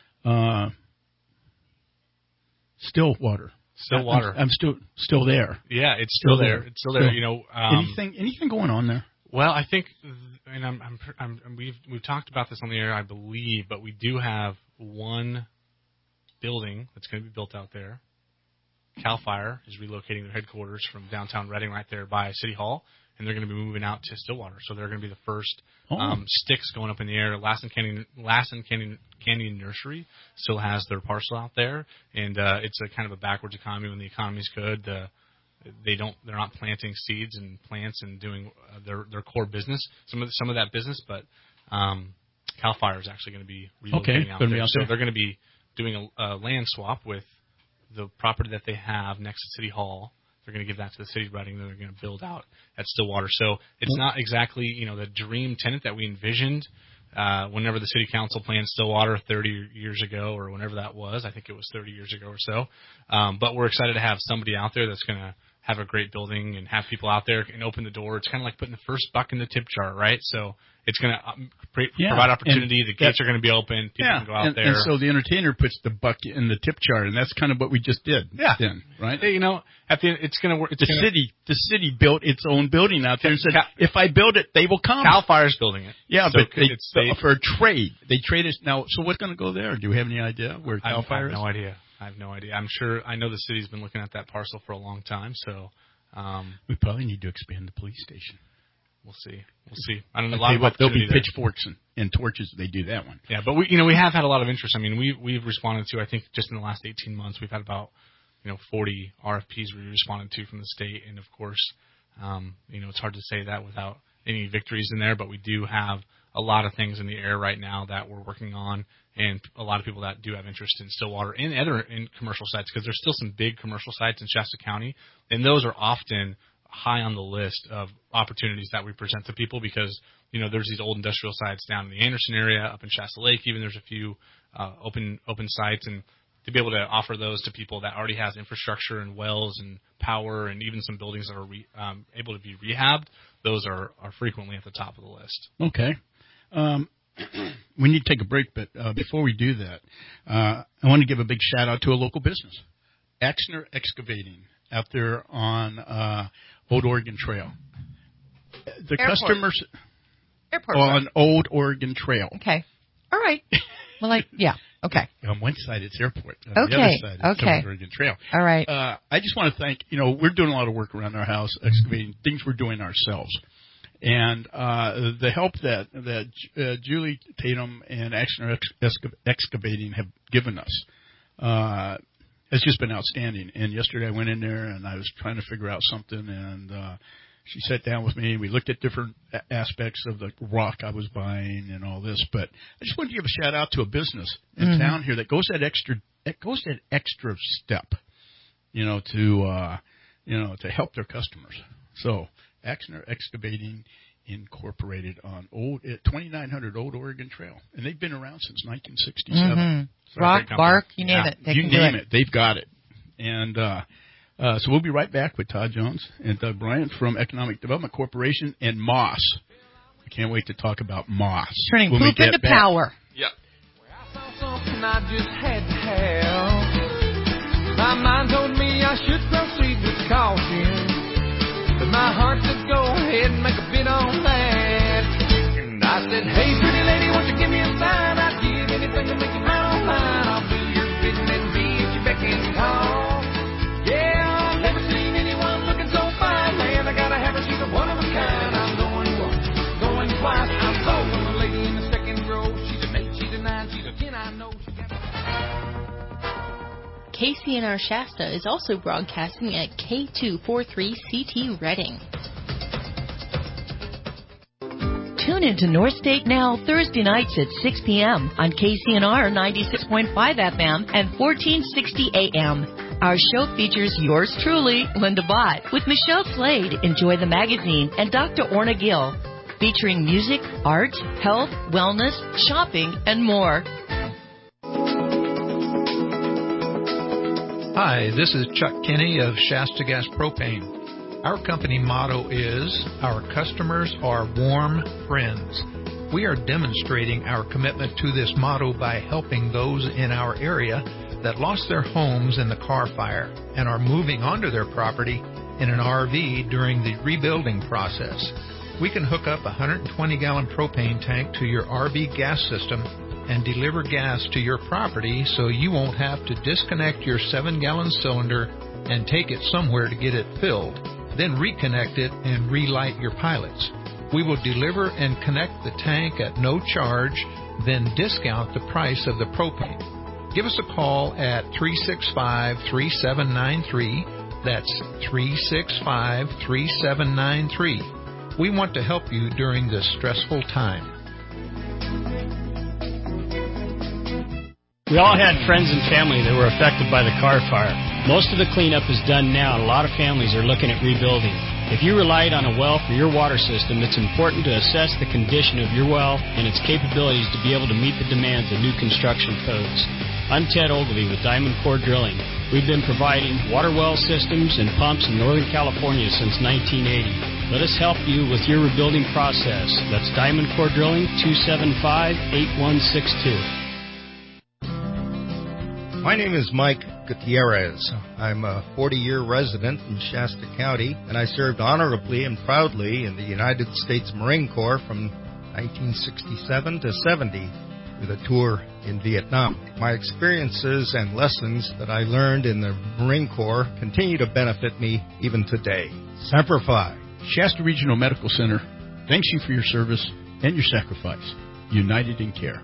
Stillwater. I'm still there. Yeah, it's still there. It's still there. Anything going on there? Well, I think, and we've talked about this on the air, I believe, but we do have one building that's going to be built out there. Cal Fire is relocating their headquarters from downtown Reading right there by City Hall, and they're going to be moving out to Stillwater. So they're going to be the first sticks going up in the air. Lassen Canyon Nursery still has their parcel out there, and it's a kind of a backwards economy when the economy's good. They're not planting seeds and plants and doing their core business. Some of that business, but Cal Fire is actually going to be relocating out there. So they're going to be doing a land swap with the property that they have next to City Hall. They're going to give that to the city of Reading. They're going to build out at Stillwater. So it's not exactly, the dream tenant that we envisioned whenever the city council planned Stillwater 30 years ago or whenever that was. I think it was 30 years ago or so. But we're excited to have somebody out there that's going to have a great building and have people out there and open the door. It's kind of like putting the first buck in the tip jar, right? So it's going to provide opportunity. The gates are going to be open. People can go out there. And so the entertainer puts the buck in the tip jar, and that's kind of what we just did. Yeah. Then, right? At the end, it's going to work. The city built its own building out there and said, if I build it, they will come. Cal Fire's building it. Yeah, so but for a trade. They trade us. Now, so what's going to go there? Do we have any idea where Cal Fire is? I have no idea. I know the city's been looking at that parcel for a long time, so... we probably need to expand the police station. We'll see. I don't know. There'll be pitchforks and torches. They do that one. Yeah, but we have had a lot of interest. I mean, we've responded to. I think just in the last 18 months, we've had about 40 RFPs we responded to from the state, and of course, it's hard to say that without any victories in there. But we do have a lot of things in the air right now that we're working on, and a lot of people that do have interest in Stillwater and in commercial sites, because there's still some big commercial sites in Shasta County, and those are often high on the list of opportunities that we present to people because, there's these old industrial sites down in the Anderson area, up in Shasta Lake, even there's a few open sites, and to be able to offer those to people that already has infrastructure and wells and power and even some buildings that are able to be rehabbed, those are frequently at the top of the list. Okay. We need to take a break, but before we do that, I want to give a big shout-out to a local business, Axner Excavating, out there on Old Oregon Trail. The customers on Old Oregon Trail. Okay. All right. Well, okay. On one side, it's airport. On the other side, it's Old Oregon Trail. All right. I just want to thank, we're doing a lot of work around our house, excavating things we're doing ourselves. And the help that Julie Tatum and Axner Excavating have given us has just been outstanding. And yesterday I went in there and I was trying to figure out something, and she sat down with me. We looked at different aspects of the rock I was buying and all this. But I just wanted to give a shout out to a business in town here that goes that extra step, to help their customers. So Axner Excavating Incorporated on 2900 Old Oregon Trail, and they've been around since 1967. So rock, bark, you name it. They can name it. They've got it. And so we'll be right back with Todd Jones and Doug Bryant from Economic Development Corporation and Moss. I can't wait to talk about Moss. Turning poop into power. Yep. Something I just had to have. My mind told me I should proceed with caution. But my heart said go ahead and make a bid on that. And I said, hey, pretty lady, won't you give me a sign? I'd give anything to make you mine on mine. I'll do your bidding and be at your beck and call. Yeah, I've never seen anyone looking so fine. Man, I gotta have her, she's a one of a kind. I'm going once, going twice. I'm sold on the lady in the second row. She's an 8, she's a 9, she's a 10, I know she got KCNR Shasta is also broadcasting at K243CT Reading. Tune into North State Now Thursday nights at 6 p.m. on KCNR 96.5 FM and 1460 AM. Our show features yours truly, Linda Bott, with Michelle Slade, Enjoy the Magazine, and Dr. Orna Gill, featuring music, art, health, wellness, shopping, and more. Hi, this is Chuck Kinney of Shasta Gas Propane. Our company motto is, our customers are warm friends. We are demonstrating our commitment to this motto by helping those in our area that lost their homes in the Carr Fire and are moving onto their property in an RV during the rebuilding process. We can hook up a 120-gallon propane tank to your RV gas system and deliver gas to your property so you won't have to disconnect your 7-gallon cylinder and take it somewhere to get it filled, then reconnect it and relight your pilots. We will deliver and connect the tank at no charge, then discount the price of the propane. Give us a call at 365-3793. That's 365-3793. We want to help you during this stressful time. We all had friends and family that were affected by the Carr Fire. Most of the cleanup is done now, and a lot of families are looking at rebuilding. If you relied on a well for your water system, it's important to assess the condition of your well and its capabilities to be able to meet the demands of new construction codes. I'm Ted Ogilvie with Diamond Core Drilling. We've been providing water well systems and pumps in Northern California since 1980. Let us help you with your rebuilding process. That's Diamond Core Drilling, 275-8162. My name is Mike Gutierrez. I'm a 40-year resident in Shasta County, and I served honorably and proudly in the United States Marine Corps from 1967 to 70 with a tour in Vietnam. My experiences and lessons that I learned in the Marine Corps continue to benefit me even today. Semper Fi. Shasta Regional Medical Center thanks you for your service and your sacrifice. United in Care.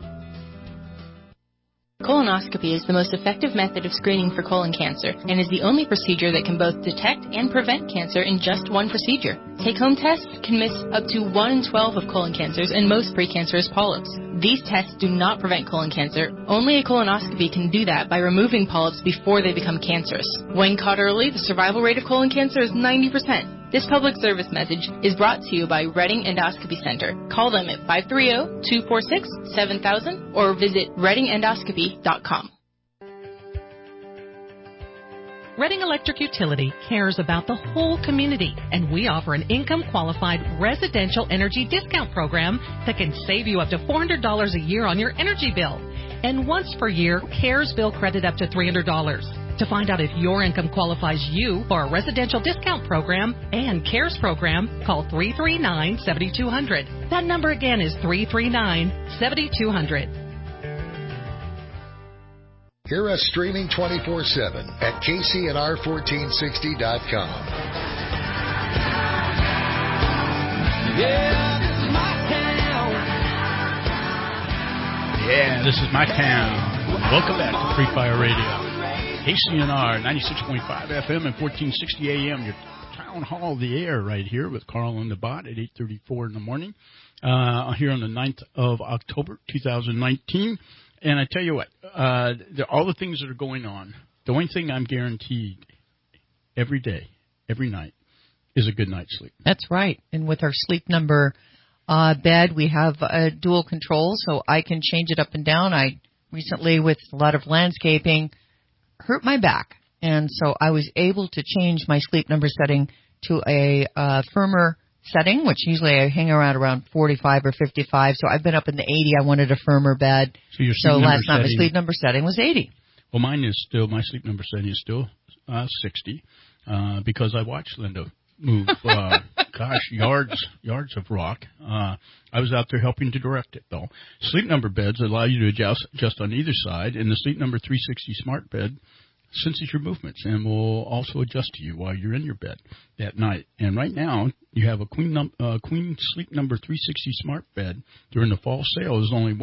Colonoscopy is the most effective method of screening for colon cancer and is the only procedure that can both detect and prevent cancer in just one procedure. Take-home tests can miss up to 1 in 12 of colon cancers and most precancerous polyps. These tests do not prevent colon cancer. Only a colonoscopy can do that by removing polyps before they become cancerous. When caught early, the survival rate of colon cancer is 90%. This public service message is brought to you by Reading Endoscopy Center. Call them at 530-246-7000 or visit readingendoscopy.com. Reading Electric Utility cares about the whole community, and we offer an income-qualified residential energy discount program that can save you up to $400 a year on your energy bill. And once per year, CARES bill credit up to $300. To find out if your income qualifies you for a residential discount program and CARES program, call 339-7200. That number again is 339-7200. Hear us streaming 24/7 at KCNR1460.com. Yeah, this is my town. Yeah, this is my town. Welcome back to Free Fire Radio. KCNR 96.5 FM and 1460 AM. Your town hall of the air right here with Carl and the Bot at 8:34 in the morning. Here on the 9th of October, 2019. And I tell you what, all the things that are going on, the only thing I'm guaranteed every day, every night, is a good night's sleep. That's right. And with our Sleep Number bed, we have a dual control, so I can change it up and down. I recently, with a lot of landscaping, hurt my back. And so I was able to change my Sleep Number setting to a firmer setting, which usually I hang around 45 or 55. So I've been up in the 80. I wanted a firmer bed. So last night my Sleep Number setting was 80. Well, my Sleep Number setting is still 60 because I watched Linda move, yards of rock. I was out there helping to direct it, though. Sleep Number beds allow you to adjust on either side, and the Sleep Number 360 smart bed senses your movements and will also adjust to you while you're in your bed that night. And right now, you have a Queen Sleep Number 360 smart bed during the fall sale is only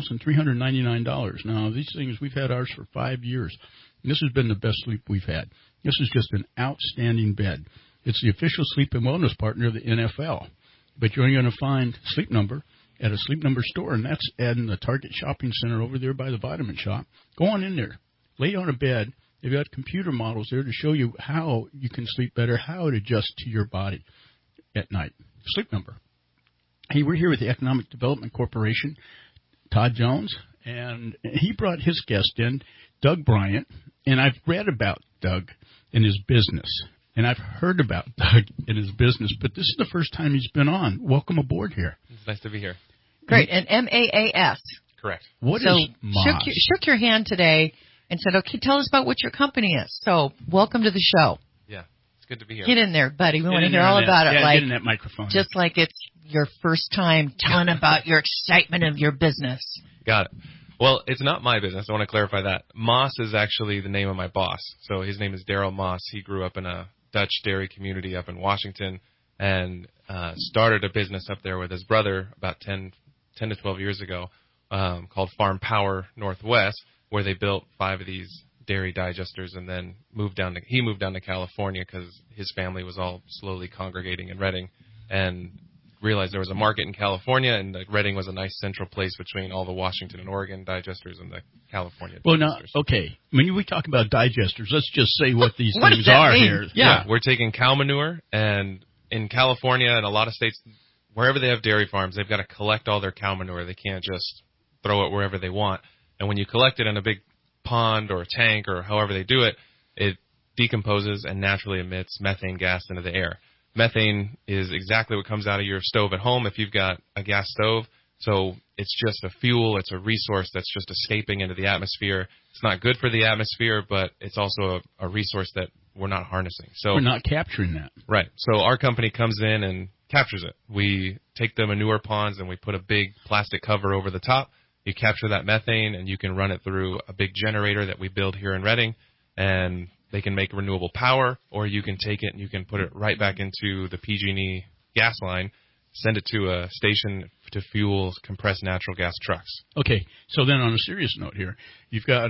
$1,399. Now, these things, we've had ours for 5 years. And this has been the best sleep we've had. This is just an outstanding bed. It's the official sleep and wellness partner of the NFL. But you're only going to find Sleep Number at a Sleep Number store, and that's in the Target Shopping Center over there by the Vitamin Shop. Go on in there. Lay on a bed. They've got computer models there to show you how you can sleep better, how it adjusts to your body at night. Sleep Number. Hey, we're here with the Economic Development Corporation, Todd Jones, and he brought his guest in, Doug Bryant, and I've read about Doug and his business, and I've heard about Doug and his business, but this is the first time he's been on. Welcome aboard here. It's nice to be here. Great, and MAAS. Correct. What is MAAS? Shook your hand today and said, okay, tell us about what your company is. So welcome to the show. Yeah, it's good to be here. Get in there, buddy. We want to hear all about it. Yeah, get in that microphone. Just like it's your first time telling about your excitement of your business. Got it. Well, it's not my business. I want to clarify that. Moss is actually the name of my boss. So his name is Daryl Moss. He grew up in a Dutch dairy community up in Washington and started a business up there with his brother about 10 to 12 years ago called Farm Power Northwest, where they built 5 of these dairy digesters and then he moved down to California because his family was all slowly congregating in Reading and realized there was a market in California and Reading was a nice central place between all the Washington and Oregon digesters and the California digesters. Well, now, okay, when we talk about digesters, let's just say what these things are here. Yeah, we're taking cow manure, and in California and a lot of states, wherever they have dairy farms, they've got to collect all their cow manure. They can't just throw it wherever they want. And when you collect it in a big pond or a tank or however they do it, it decomposes and naturally emits methane gas into the air. Methane is exactly what comes out of your stove at home if you've got a gas stove. So it's just a fuel. It's a resource that's just escaping into the atmosphere. It's not good for the atmosphere, but it's also a resource that we're not harnessing. So we're not capturing that. Right. So our company comes in and captures it. We take the manure ponds and we put a big plastic cover over the top. You capture that methane, and you can run it through a big generator that we build here in Reading, and they can make renewable power, or you can take it and you can put it right back into the PG&E gas line, send it to a station to fuel compressed natural gas trucks. Okay, so then on a serious note here, you've got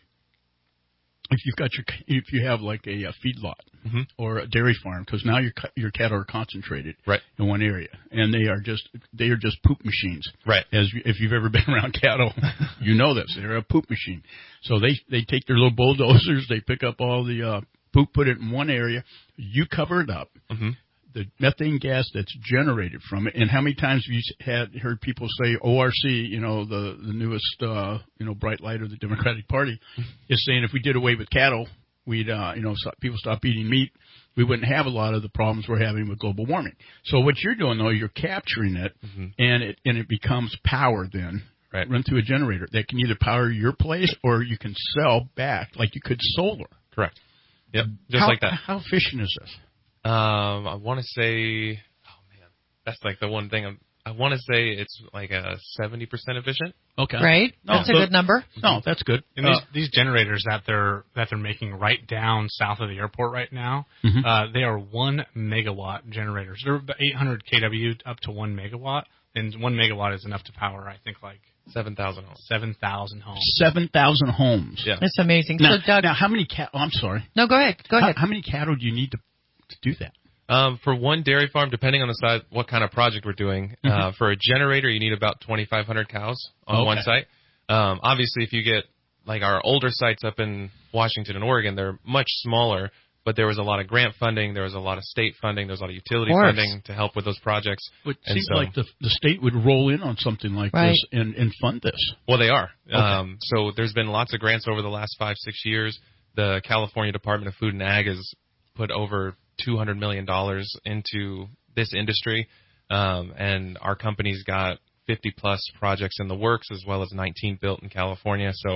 if you have like a feedlot or a dairy farm, because now your cattle are concentrated in one area, and they are just poop machines. Right. If you've ever been around cattle, you know this. They're a poop machine. So they take their little bulldozers, they pick up all the poop, put it in one area. You cover it up. The methane gas that's generated from it, and how many times have you heard people say ORC, the newest bright light of the Democratic Party, is saying if we did away with cattle, we'd people stop eating meat, we wouldn't have a lot of the problems we're having with global warming. So what you're doing, though, you're capturing it, and it becomes power then. Right. Run through a generator that can either power your place or you can sell back like you could solar. Correct. Yep. Just like that. How efficient is this? I want to say, that's like the one thing I want to say it's like a 70% efficient. Okay. Right. That's a good number. No, that's good. And these generators that they're making right down south of the airport right now, they are 1 megawatt generators. They're about 800 kW up to 1 megawatt, and 1 megawatt is enough to power, I think, like 7,000 homes. 7,000 homes. 7,000 homes. Yeah. It's amazing. Now, so, Doug, how many cattle? I'm sorry. No, go ahead. Go ahead. How many cattle do you need to do that? For one dairy farm, depending on the size, what kind of project we're doing, for a generator, you need about 2,500 cows on one site. Obviously, if you get like our older sites up in Washington and Oregon, they're much smaller, but there was a lot of grant funding, there was a lot of state funding, there was a lot of utility funding to help with those projects. It seems like the state would roll in on something like this and fund this. Well, they are. Okay. So there's been lots of grants over the last 5-6 years. The California Department of Food and Ag has put over $200 million into this industry, and our company's got 50-plus projects in the works, as well as 19 built in California. So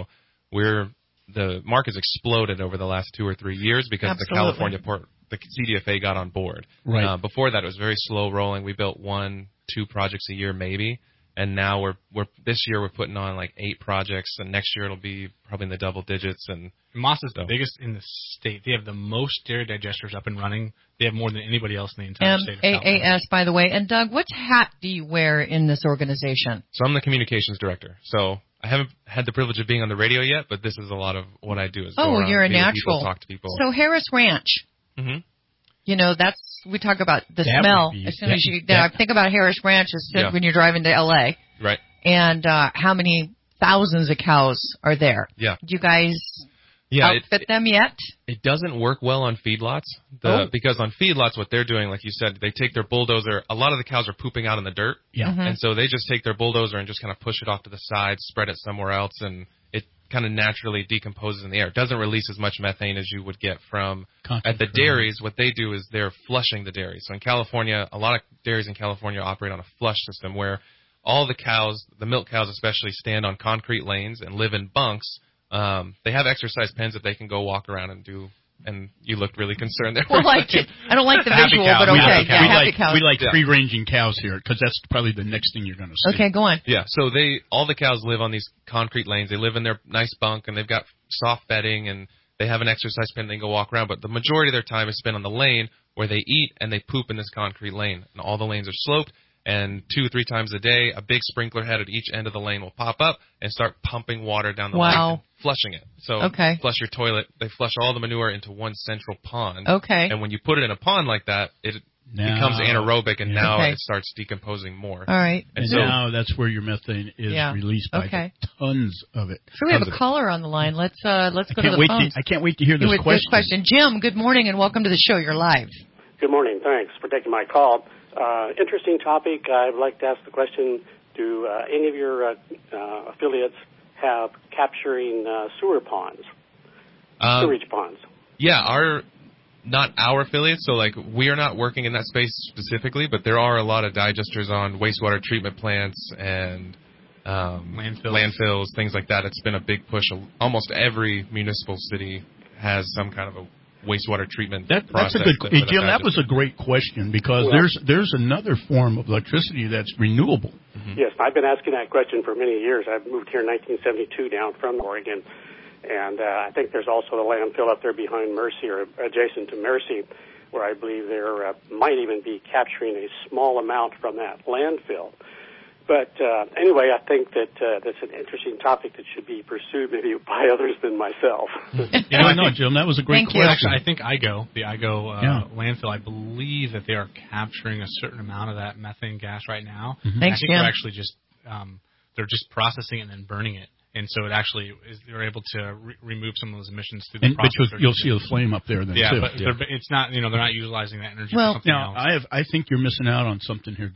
the market's exploded over the last 2 or 3 years because the CDFA got on board. Right. Before that, it was very slow rolling. We built 1-2 projects a year maybe, and now this year we're putting on like 8 projects, and next year it'll be probably in the double digits. And Moss is the biggest in the state. They have the most dairy digesters up and running. They have more than anybody else in the entire state of California. MAAS, by the way. And Doug, what hat do you wear in this organization? So I'm the communications director. So I haven't had the privilege of being on the radio yet, but this is a lot of what I do. Is go around, you're a meet with natural. People, talk to people. So Harris Ranch. Mm-hmm. You know, we talk about the smell. As soon as you think about Harris Ranch, when you're driving to L.A. Right. And how many thousands of cows are there? Yeah. Do you guys outfit them yet? It doesn't work well on feedlots. Because on feedlots, what they're doing, like you said, they take their bulldozer. A lot of the cows are pooping out in the dirt. Yeah. Mm-hmm. And so they just take their bulldozer and just kind of push it off to the side, spread it somewhere else, and it kind of naturally decomposes in the air. It doesn't release as much methane as you would get from at the dairies. What they do is they're flushing the dairy. So in California, a lot of dairies in California operate on a flush system where all the cows, the milk cows especially, stand on concrete lanes and live in bunks. They have exercise pens that they can go walk around and do. And you looked really concerned there. Well, I don't like the visual, but okay. We like free-ranging cows here because that's probably the next thing you're going to see. Okay, go on. Yeah, so all the cows live on these concrete lanes. They live in their nice bunk, and they've got soft bedding, and they have an exercise pen. They can go walk around, but the majority of their time is spent on the lane where they eat and they poop in this concrete lane. And all the lanes are sloped. And 2 or 3 times a day, a big sprinkler head at each end of the lane will pop up and start pumping water down the lane and flushing it. So flush your toilet. They flush all the manure into one central pond. Okay. And when you put it in a pond like that, it becomes anaerobic, and now it starts decomposing more. All right. And so now that's where your methane is released by tons of it. So we have a caller on the line. Let's go to the phone. I can't wait to hear this question. Jim, good morning and welcome to the show. You're live. Good morning. Thanks for taking my call. Interesting topic. I'd like to ask the question, do any of your affiliates have capturing sewer ponds, sewage ponds? Yeah, not our affiliates, so like we are not working in that space specifically, but there are a lot of digesters on wastewater treatment plants and landfills, things like that. It's been a big push. Almost every municipal city has some kind of a wastewater treatment process. That's a good question. Jim, that was a great question because there's another form of electricity that's renewable. Mm-hmm. Yes, I've been asking that question for many years. I've moved here in 1972 down from Oregon, and I think there's also a landfill up there behind Mercy or adjacent to Mercy where I believe there might even be capturing a small amount from that landfill. But anyway, I think that that's an interesting topic that should be pursued maybe by others than myself. No, Jim, that was a great question. Actually, I think the IGO landfill, I believe that they are capturing a certain amount of that methane gas right now. Mm-hmm. Thanks, I think they're actually just they're just processing it and then burning it. And so it actually they're able to remove some of those emissions through the process. But you'll see a flame up there then too. But it's not, they're not utilizing that energy for something else. I think you're missing out on something here, Doug.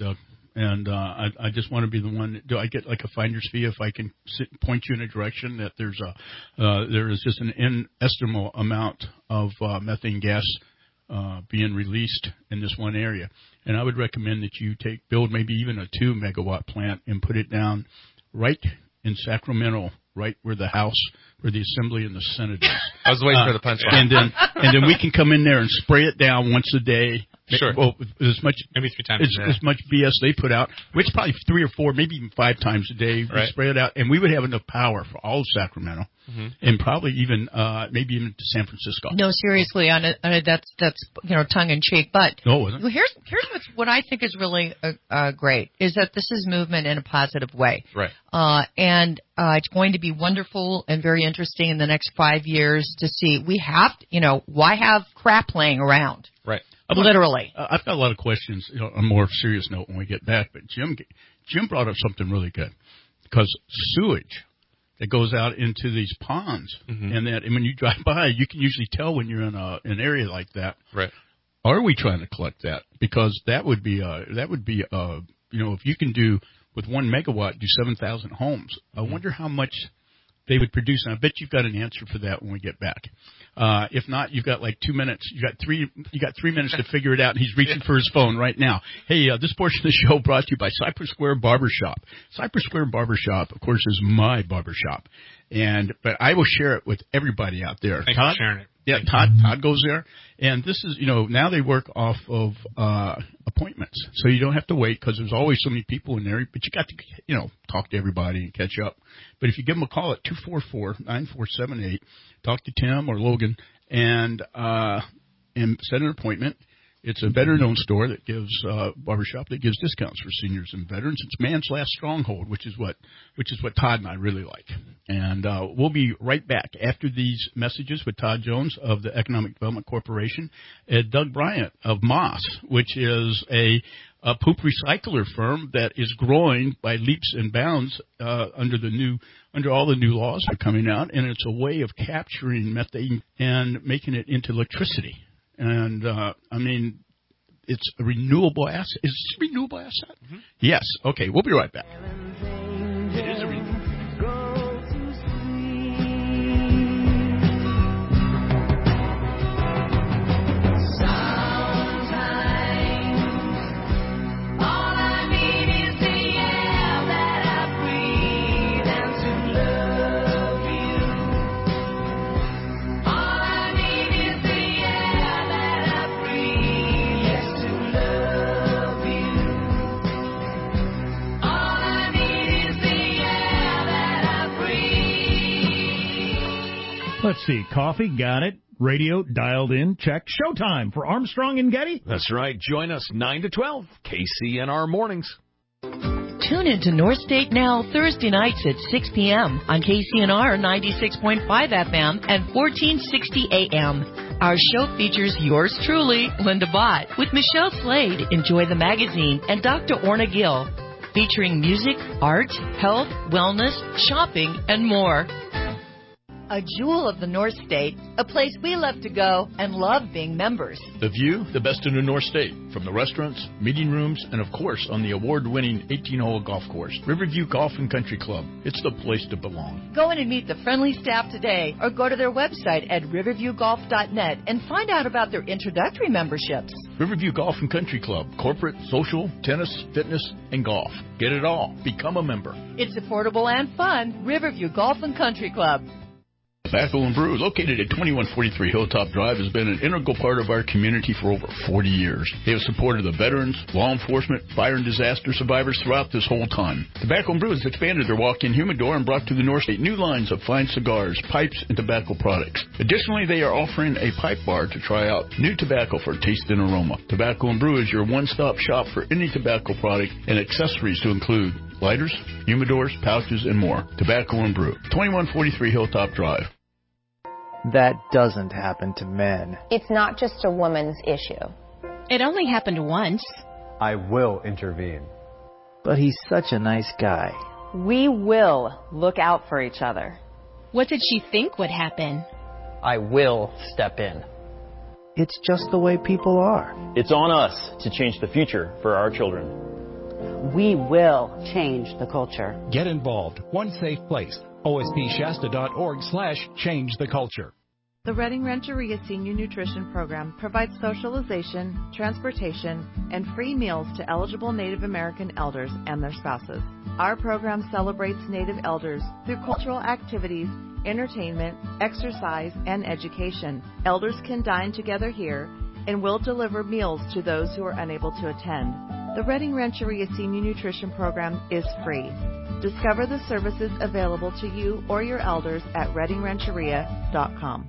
and I just want to be the one. Do I get like a finder's fee if I can point you in a direction that there is just an inestimable amount of methane gas being released in this one area? And I would recommend that you build maybe even a 2 megawatt plant and put it down right in Sacramento, right where the Assembly and the Senate is. I was waiting for the punchline. And then we can come in there and spray it down once a day. Sure. Well, maybe 3 times a day. As much BS they put out, which probably 3 or 4, maybe even 5 times a day. We spray it out, and we would have enough power for all of Sacramento, and probably even maybe even to San Francisco. No, seriously, that's tongue in cheek. But here's what I think is really great is that this is movement in a positive way. Right. And it's going to be wonderful and very interesting in the next 5 years to see. We have, why have crap laying around? Right. Literally. I've got a lot of questions on a more serious note when we get back, but Jim brought up something really good, because sewage that goes out into these ponds, and when you drive by, you can usually tell when you're in an area like that. Right. Are we trying to collect that? Because that would be if you can do with 1 megawatt do 7,000 homes, I wonder how much they would produce. And I bet you've got an answer for that when we get back. If not, you've got like 2 minutes. You got 3 minutes to figure it out, and he's reaching for his phone right now. Hey, this portion of the show brought to you by Cypress Square Barbershop. Cypress Square Barbershop, of course, is my barbershop. But I will share it with everybody out there. Thanks for sharing it. Yeah, Todd goes there. And this is, now they work off of appointments. So you don't have to wait, because there's always so many people in there. But you got to, talk to everybody and catch up. But if you give them a call at 244-9478, talk to Tim or Logan and set an appointment. It's a veteran-owned store that gives barbershop that gives discounts for seniors and veterans. It's man's last stronghold, which is what Todd and I really like. And we'll be right back after these messages with Todd Jones of the Economic Development Corporation and Doug Bryant of Moss, which is a poop recycler firm that is growing by leaps and bounds under all the new laws that are coming out, and it's a way of capturing methane and making it into electricity. And, it's a renewable asset. Is it a renewable asset? Yes. Okay, we'll be right back. It is a renewable. Let's see. Coffee, got it. Radio, dialed in, check. Showtime for Armstrong and Getty. That's right. Join us 9 to 12, KCNR Mornings. Tune into North State Now Thursday nights at 6 p.m. on KCNR 96.5 FM and 1460 AM. Our show features yours truly, Linda Bott, with Michelle Slade, Enjoy the Magazine, and Dr. Orna Gill, featuring music, art, health, wellness, shopping, and more. A jewel of the North State, a place we love to go and love being members. The view, the best in the North State, from the restaurants, meeting rooms, and of course on the award-winning 18-hole golf course, Riverview Golf and Country Club. It's the place to belong. Go in and meet the friendly staff today, or go to their website at riverviewgolf.net and find out about their introductory memberships. Riverview Golf and Country Club, corporate, social, tennis, fitness, and golf. Get it all. Become a member. It's affordable and fun. Riverview Golf and Country Club. Tobacco and Brew, located at 2143 Hilltop Drive, has been an integral part of our community for over 40 years. They have supported the veterans, law enforcement, fire and disaster survivors throughout this whole time. Tobacco and Brew has expanded their walk-in humidor and brought to the North State new lines of fine cigars, pipes, and tobacco products. Additionally, they are offering a pipe bar to try out new tobacco for taste and aroma. Tobacco and Brew is your one-stop shop for any tobacco product and accessories to include lighters, humidors, pouches, and more. Tobacco and Brew, 2143 Hilltop Drive. That doesn't happen to men. It's not just a woman's issue. It only happened once. I will intervene. But he's such a nice guy. We will look out for each other. What did she think would happen? I will step in. It's just the way people are. It's on us to change the future for our children. We will change the culture. Get involved. One safe place. ospshasta.org/change the culture. The Redding Rancheria Senior Nutrition Program provides socialization, transportation, and free meals to eligible Native American elders and their spouses. Our program celebrates Native elders through cultural activities, entertainment, exercise, and education. Elders can dine together here and will deliver meals to those who are unable to attend. The Redding Rancheria Senior Nutrition Program is free. Discover the services available to you or your elders at reddingrancheria.com.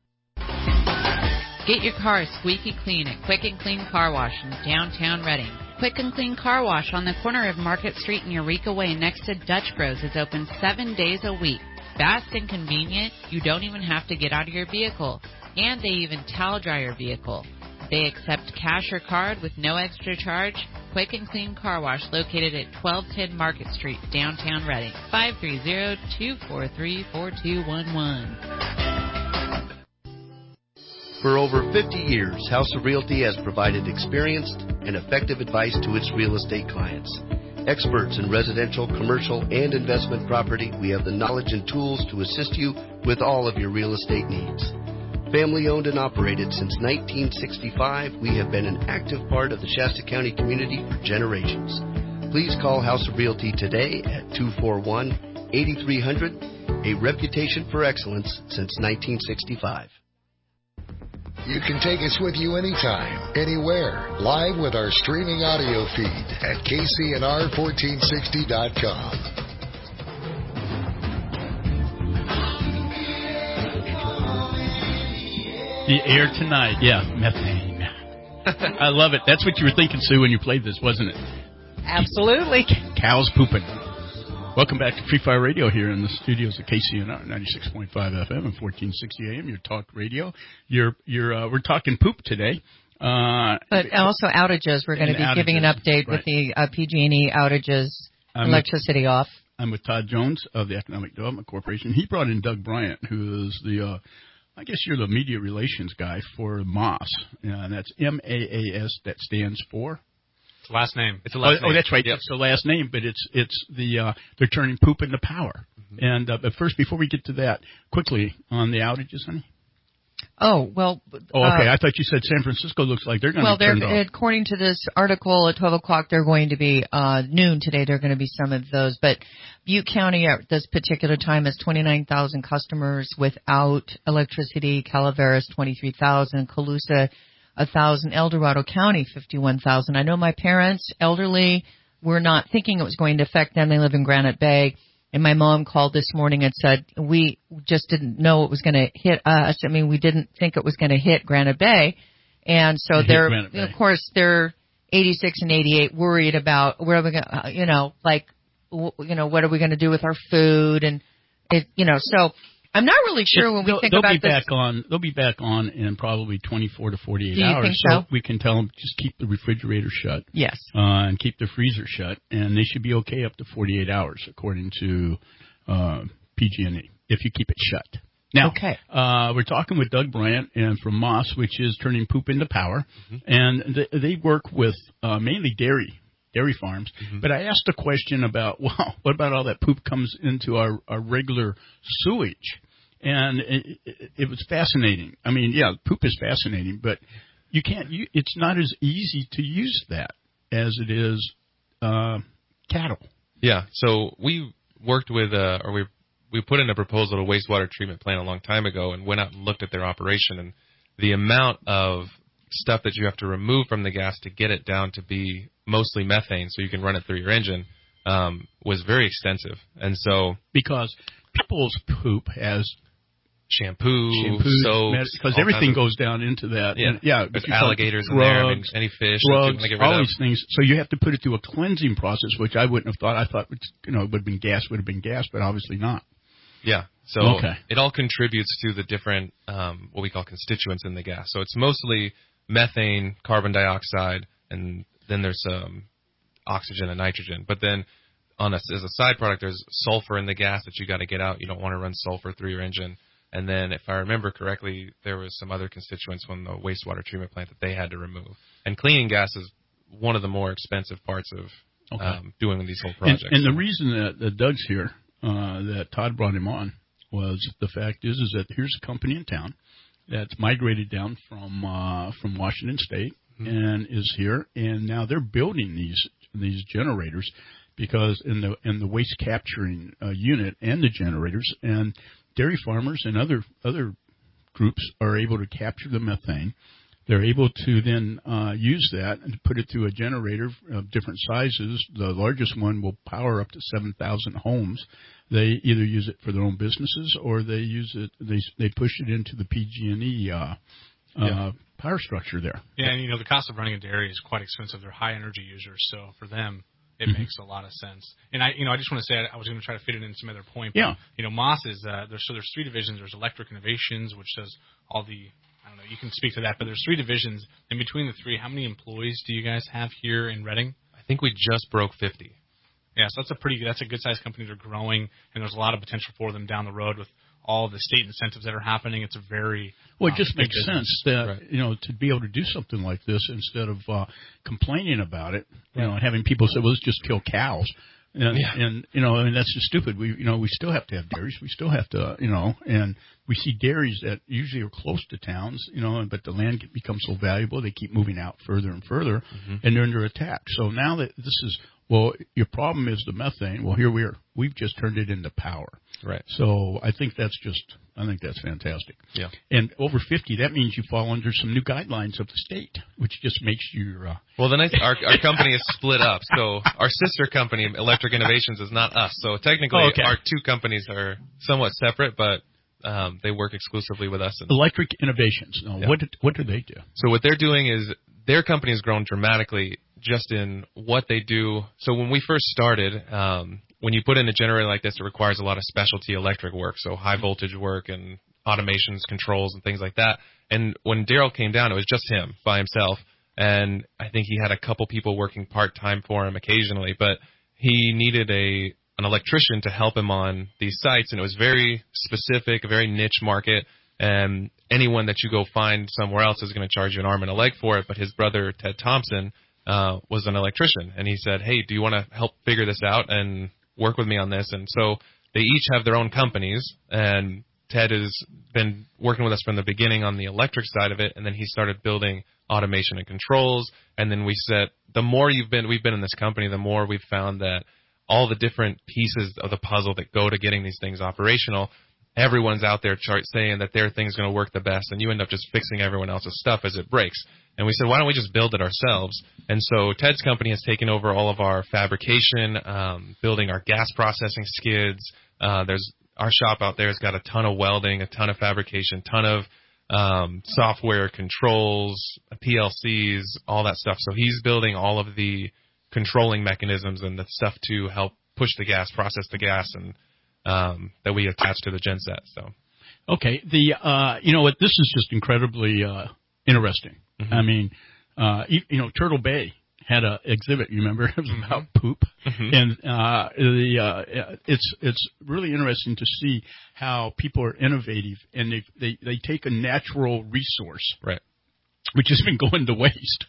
Get your car squeaky clean at Quick and Clean Car Wash in downtown Redding. Quick and Clean Car Wash on the corner of Market Street and Eureka Way next to Dutch Bros is open 7 days a week. Fast and convenient, you don't even have to get out of your vehicle. And they even towel dry your vehicle. They accept cash or card with no extra charge. Quick and Clean Car Wash located at 1210 Market Street, downtown Redding. 530-243-4211. For over 50 years, House of Realty has provided experienced and effective advice to its real estate clients. Experts in residential, commercial, and investment property, we have the knowledge and tools to assist you with all of your real estate needs. Family owned and operated since 1965, we have been an active part of the Shasta County community for generations. Please call House of Realty today at 241-8300, a reputation for excellence since 1965. You can take us with you anytime, anywhere, live with our streaming audio feed at KCNR1460.com. The air tonight, yeah, methane. I love it. That's what you were thinking, Sue, when you played this, wasn't it? Absolutely. Cows pooping. Welcome back to Free Fire Radio here in the studios of KCNR 96.5 FM and 1460 AM. Your talk radio. We're talking poop today. But also outages. We're going to be giving an update with the PG&E outages, electricity off. I'm with Todd Jones of the Economic Development Corporation. He brought in Doug Bryant, who is the, I guess you're the media relations guy for MAAS. And that's MAAS. That stands for? Last name. It's a last name. Oh, that's right. Yep. It's the last name, but it's the they're turning poop into power. Mm-hmm. And but first, before we get to that, quickly on the outages, honey. Oh well. Okay. I thought you said San Francisco looks like they're going to be turned off. According to this article at 12 o'clock, they're going to be noon today. They're going to be some of those, but Butte County at this particular time has 29,000 customers without electricity. Calaveras 23,000. Colusa 1,000, El County 51,000. I know my parents, elderly, were not thinking it was going to affect them. They live in Granite Bay, and my mom called this morning and said we just didn't know it was going to hit us. I mean, we didn't think it was going to hit Granite Bay, and so they're, of course, they're 86 and 88, worried about where are we going, what are we going to do with our food, and so. I'm not really sure when we think about this. They'll be back on in probably 24 to 48 Do you hours. Think so? We can tell them just keep the refrigerator shut. Yes. And keep the freezer shut, and they should be okay up to 48 hours, according to PG&E, if you keep it shut. Now, we're talking with Doug Bryant and from MAAS, which is turning poop into power, and they work with mainly dairy farms. Mm-hmm. But I asked a question about, what about all that poop comes into our regular sewage? And it was fascinating. I mean, yeah, poop is fascinating, but it's not as easy to use that as it is cattle. Yeah, so we worked with, we put in a proposal to a wastewater treatment plant a long time ago and went out and looked at their operation, and the amount of stuff that you have to remove from the gas to get it down to be mostly methane so you can run it through your engine was very extensive. And so because people's poop has shampoo, soaps, because everything goes down into that. Yeah, there's alligators in there, any fish, drugs, all these things. So you have to put it through a cleansing process, which I wouldn't have thought. I thought it would have been gas, but obviously not. Yeah, so it all contributes to the different what we call constituents in the gas. So it's mostly methane, carbon dioxide, and then there's oxygen and nitrogen. But then as a side product, there's sulfur in the gas that you got to get out. You don't want to run sulfur through your engine. And then, if I remember correctly, there was some other constituents from the wastewater treatment plant that they had to remove. And cleaning gas is one of the more expensive parts of doing these whole projects. And the reason that Doug's here, that Todd brought him on, was the fact is that here's a company in town that's migrated down from Washington State and is here, and now they're building these generators because in the waste capturing unit and the generators, and dairy farmers and other groups are able to capture the methane. They're able to then use that and put it through a generator of different sizes. The largest one will power up to 7,000 homes. They either use it for their own businesses or they use it. They push it into the PG&E power structure there. Yeah, and the cost of running a dairy is quite expensive. They're high energy users, so for them it makes a lot of sense. And I just want to say I was going to try to fit it in some other point. But, Moss is there's 3 divisions. There's Electric Innovations, which does all the I don't know. You can speak to that, but there's 3 divisions. In between the 3, how many employees do you guys have here in Reading? I think we just broke 50. Yeah, so that's a good sized company. They're growing, and there's a lot of potential for them down the road with all the state incentives that are happening. It's a very it just makes sense that to be able to do something like this instead of complaining about it, and having people say, "Well, let's just kill cows." And that's just stupid. We still have to have dairies. We still have to, and we see dairies that usually are close to towns, but the land becomes so valuable, they keep moving out further and further, and they're under attack. So now that this is, your problem is the methane. Well, here we are. We've just turned it into power. Right. So I think that's fantastic. Yeah. And over 50, that means you fall under some new guidelines of the state, which just makes you. Well, our company is split up. So our sister company, Electric Innovations, is not us. So technically, our 2 companies are somewhat separate, but they work exclusively with us. Electric Innovations. Now, what do they do? So what they're doing is their company has grown dramatically just in what they do. So when we first started, when you put in a generator like this, it requires a lot of specialty electric work, so high voltage work and automations, controls, and things like that. And when Daryl came down, it was just him by himself, and I think he had a couple people working part-time for him occasionally, but he needed an electrician to help him on these sites, and it was very specific, a very niche market, and anyone that you go find somewhere else is going to charge you an arm and a leg for it. But his brother, Ted Thompson, was an electrician, and he said, "Hey, do you want to help figure this out and work with me on this?" And so they each have their own companies, and Ted has been working with us from the beginning on the electric side of it, and then he started building automation and controls. And then the more we've been in this company, the more we've found that all the different pieces of the puzzle that go to getting these things operational, everyone's out there saying that their thing's going to work the best, and you end up just fixing everyone else's stuff as it breaks. And we said, why don't we just build it ourselves? And so Ted's company has taken over all of our fabrication, building our gas processing skids. Our shop out there has got a ton of welding, a ton of fabrication, ton of software controls, PLCs, all that stuff. So he's building all of the controlling mechanisms and the stuff to help push the gas, process the gas, and that we attach to the genset. So, okay, this is just incredibly interesting. Mm-hmm. I mean, Turtle Bay had an exhibit. You remember? It was about poop, and it's really interesting to see how people are innovative, and they take a natural resource, right, which has been going to waste.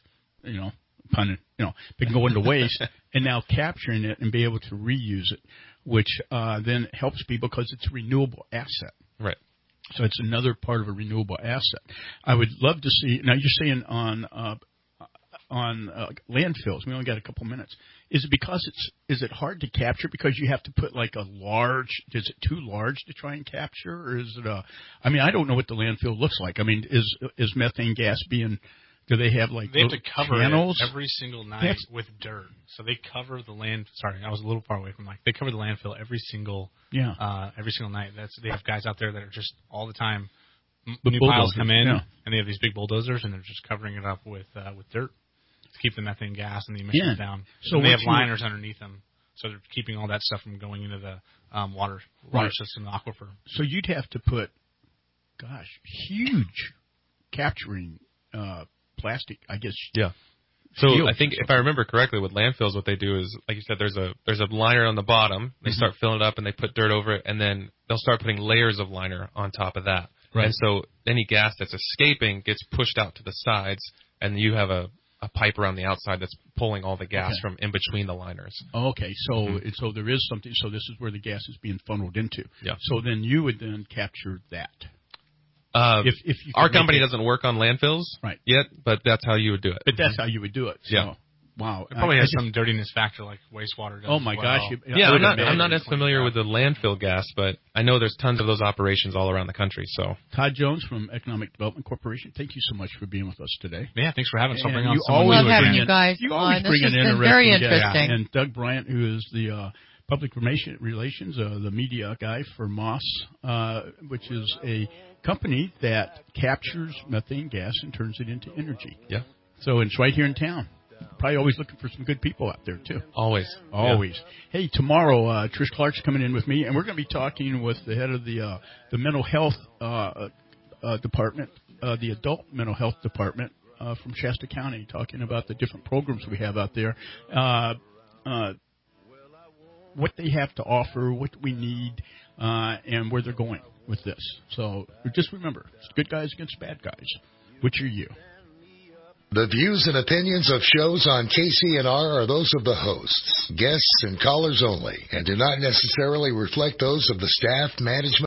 Been going to waste, and now capturing it and be able to reuse it, which then helps people because it's a renewable asset. Right. So it's another part of a renewable asset. I would love to see. Now you're saying on landfills. We only got a couple minutes. Is it because is it hard to capture because you have to put like a large? Is it too large to try and capture, or is it I mean, I don't know what the landfill looks like. I mean, is methane gas being? Do they have They have to cover channels? It every single night with dirt. So they cover the land. Sorry, I was a little far away from the mic. They cover the landfill every single night. They have guys out there that are just all the time. New piles come in, and they have these big bulldozers, and they're just covering it up with dirt to keep the methane gas and the emissions down. So and they have liners underneath them, so they're keeping all that stuff from going into the water system, the aquifer. So you'd have to put, huge capturing. Plastic, I guess. Yeah. So I think if I remember correctly, with landfills, what they do is, like you said, there's a liner on the bottom. They start filling it up and they put dirt over it, and then they'll start putting layers of liner on top of that. Right. And so any gas that's escaping gets pushed out to the sides, and you have a a pipe around the outside that's pulling all the gas from in between the liners. Okay, so so there is something. So this is where the gas is being funneled into. Yeah. So then you would then capture that. If our company doesn't work on landfills yet, but that's how you would do it. But that's how you would do it. So. Yeah. Wow. It probably has some dirtiness factor like wastewater does. Oh my gosh. I'm not as familiar with the landfill gas, but I know there's tons of those operations all around the country. So Todd Jones from Economic Development Corporation, thank you so much for being with us today. Yeah, thanks for having us. Bring on you always love having you guys on. This has been very interesting. Yeah. And Doug Bryant, who is the public relations, the media guy for Moss, which is a company that captures methane gas and turns it into energy. Yeah. So it's right here in town. Probably always looking for some good people out there, too. Always. Yeah. Hey, tomorrow, Trish Clark's coming in with me, and we're going to be talking with the head of the mental health department, the adult mental health department from Shasta County, talking about the different programs we have out there, what they have to offer, what we need, and where they're going with this. So just remember, it's good guys against bad guys. Which are you? The views and opinions of shows on KCNR are those of the hosts, guests, and callers only, and do not necessarily reflect those of the staff, management,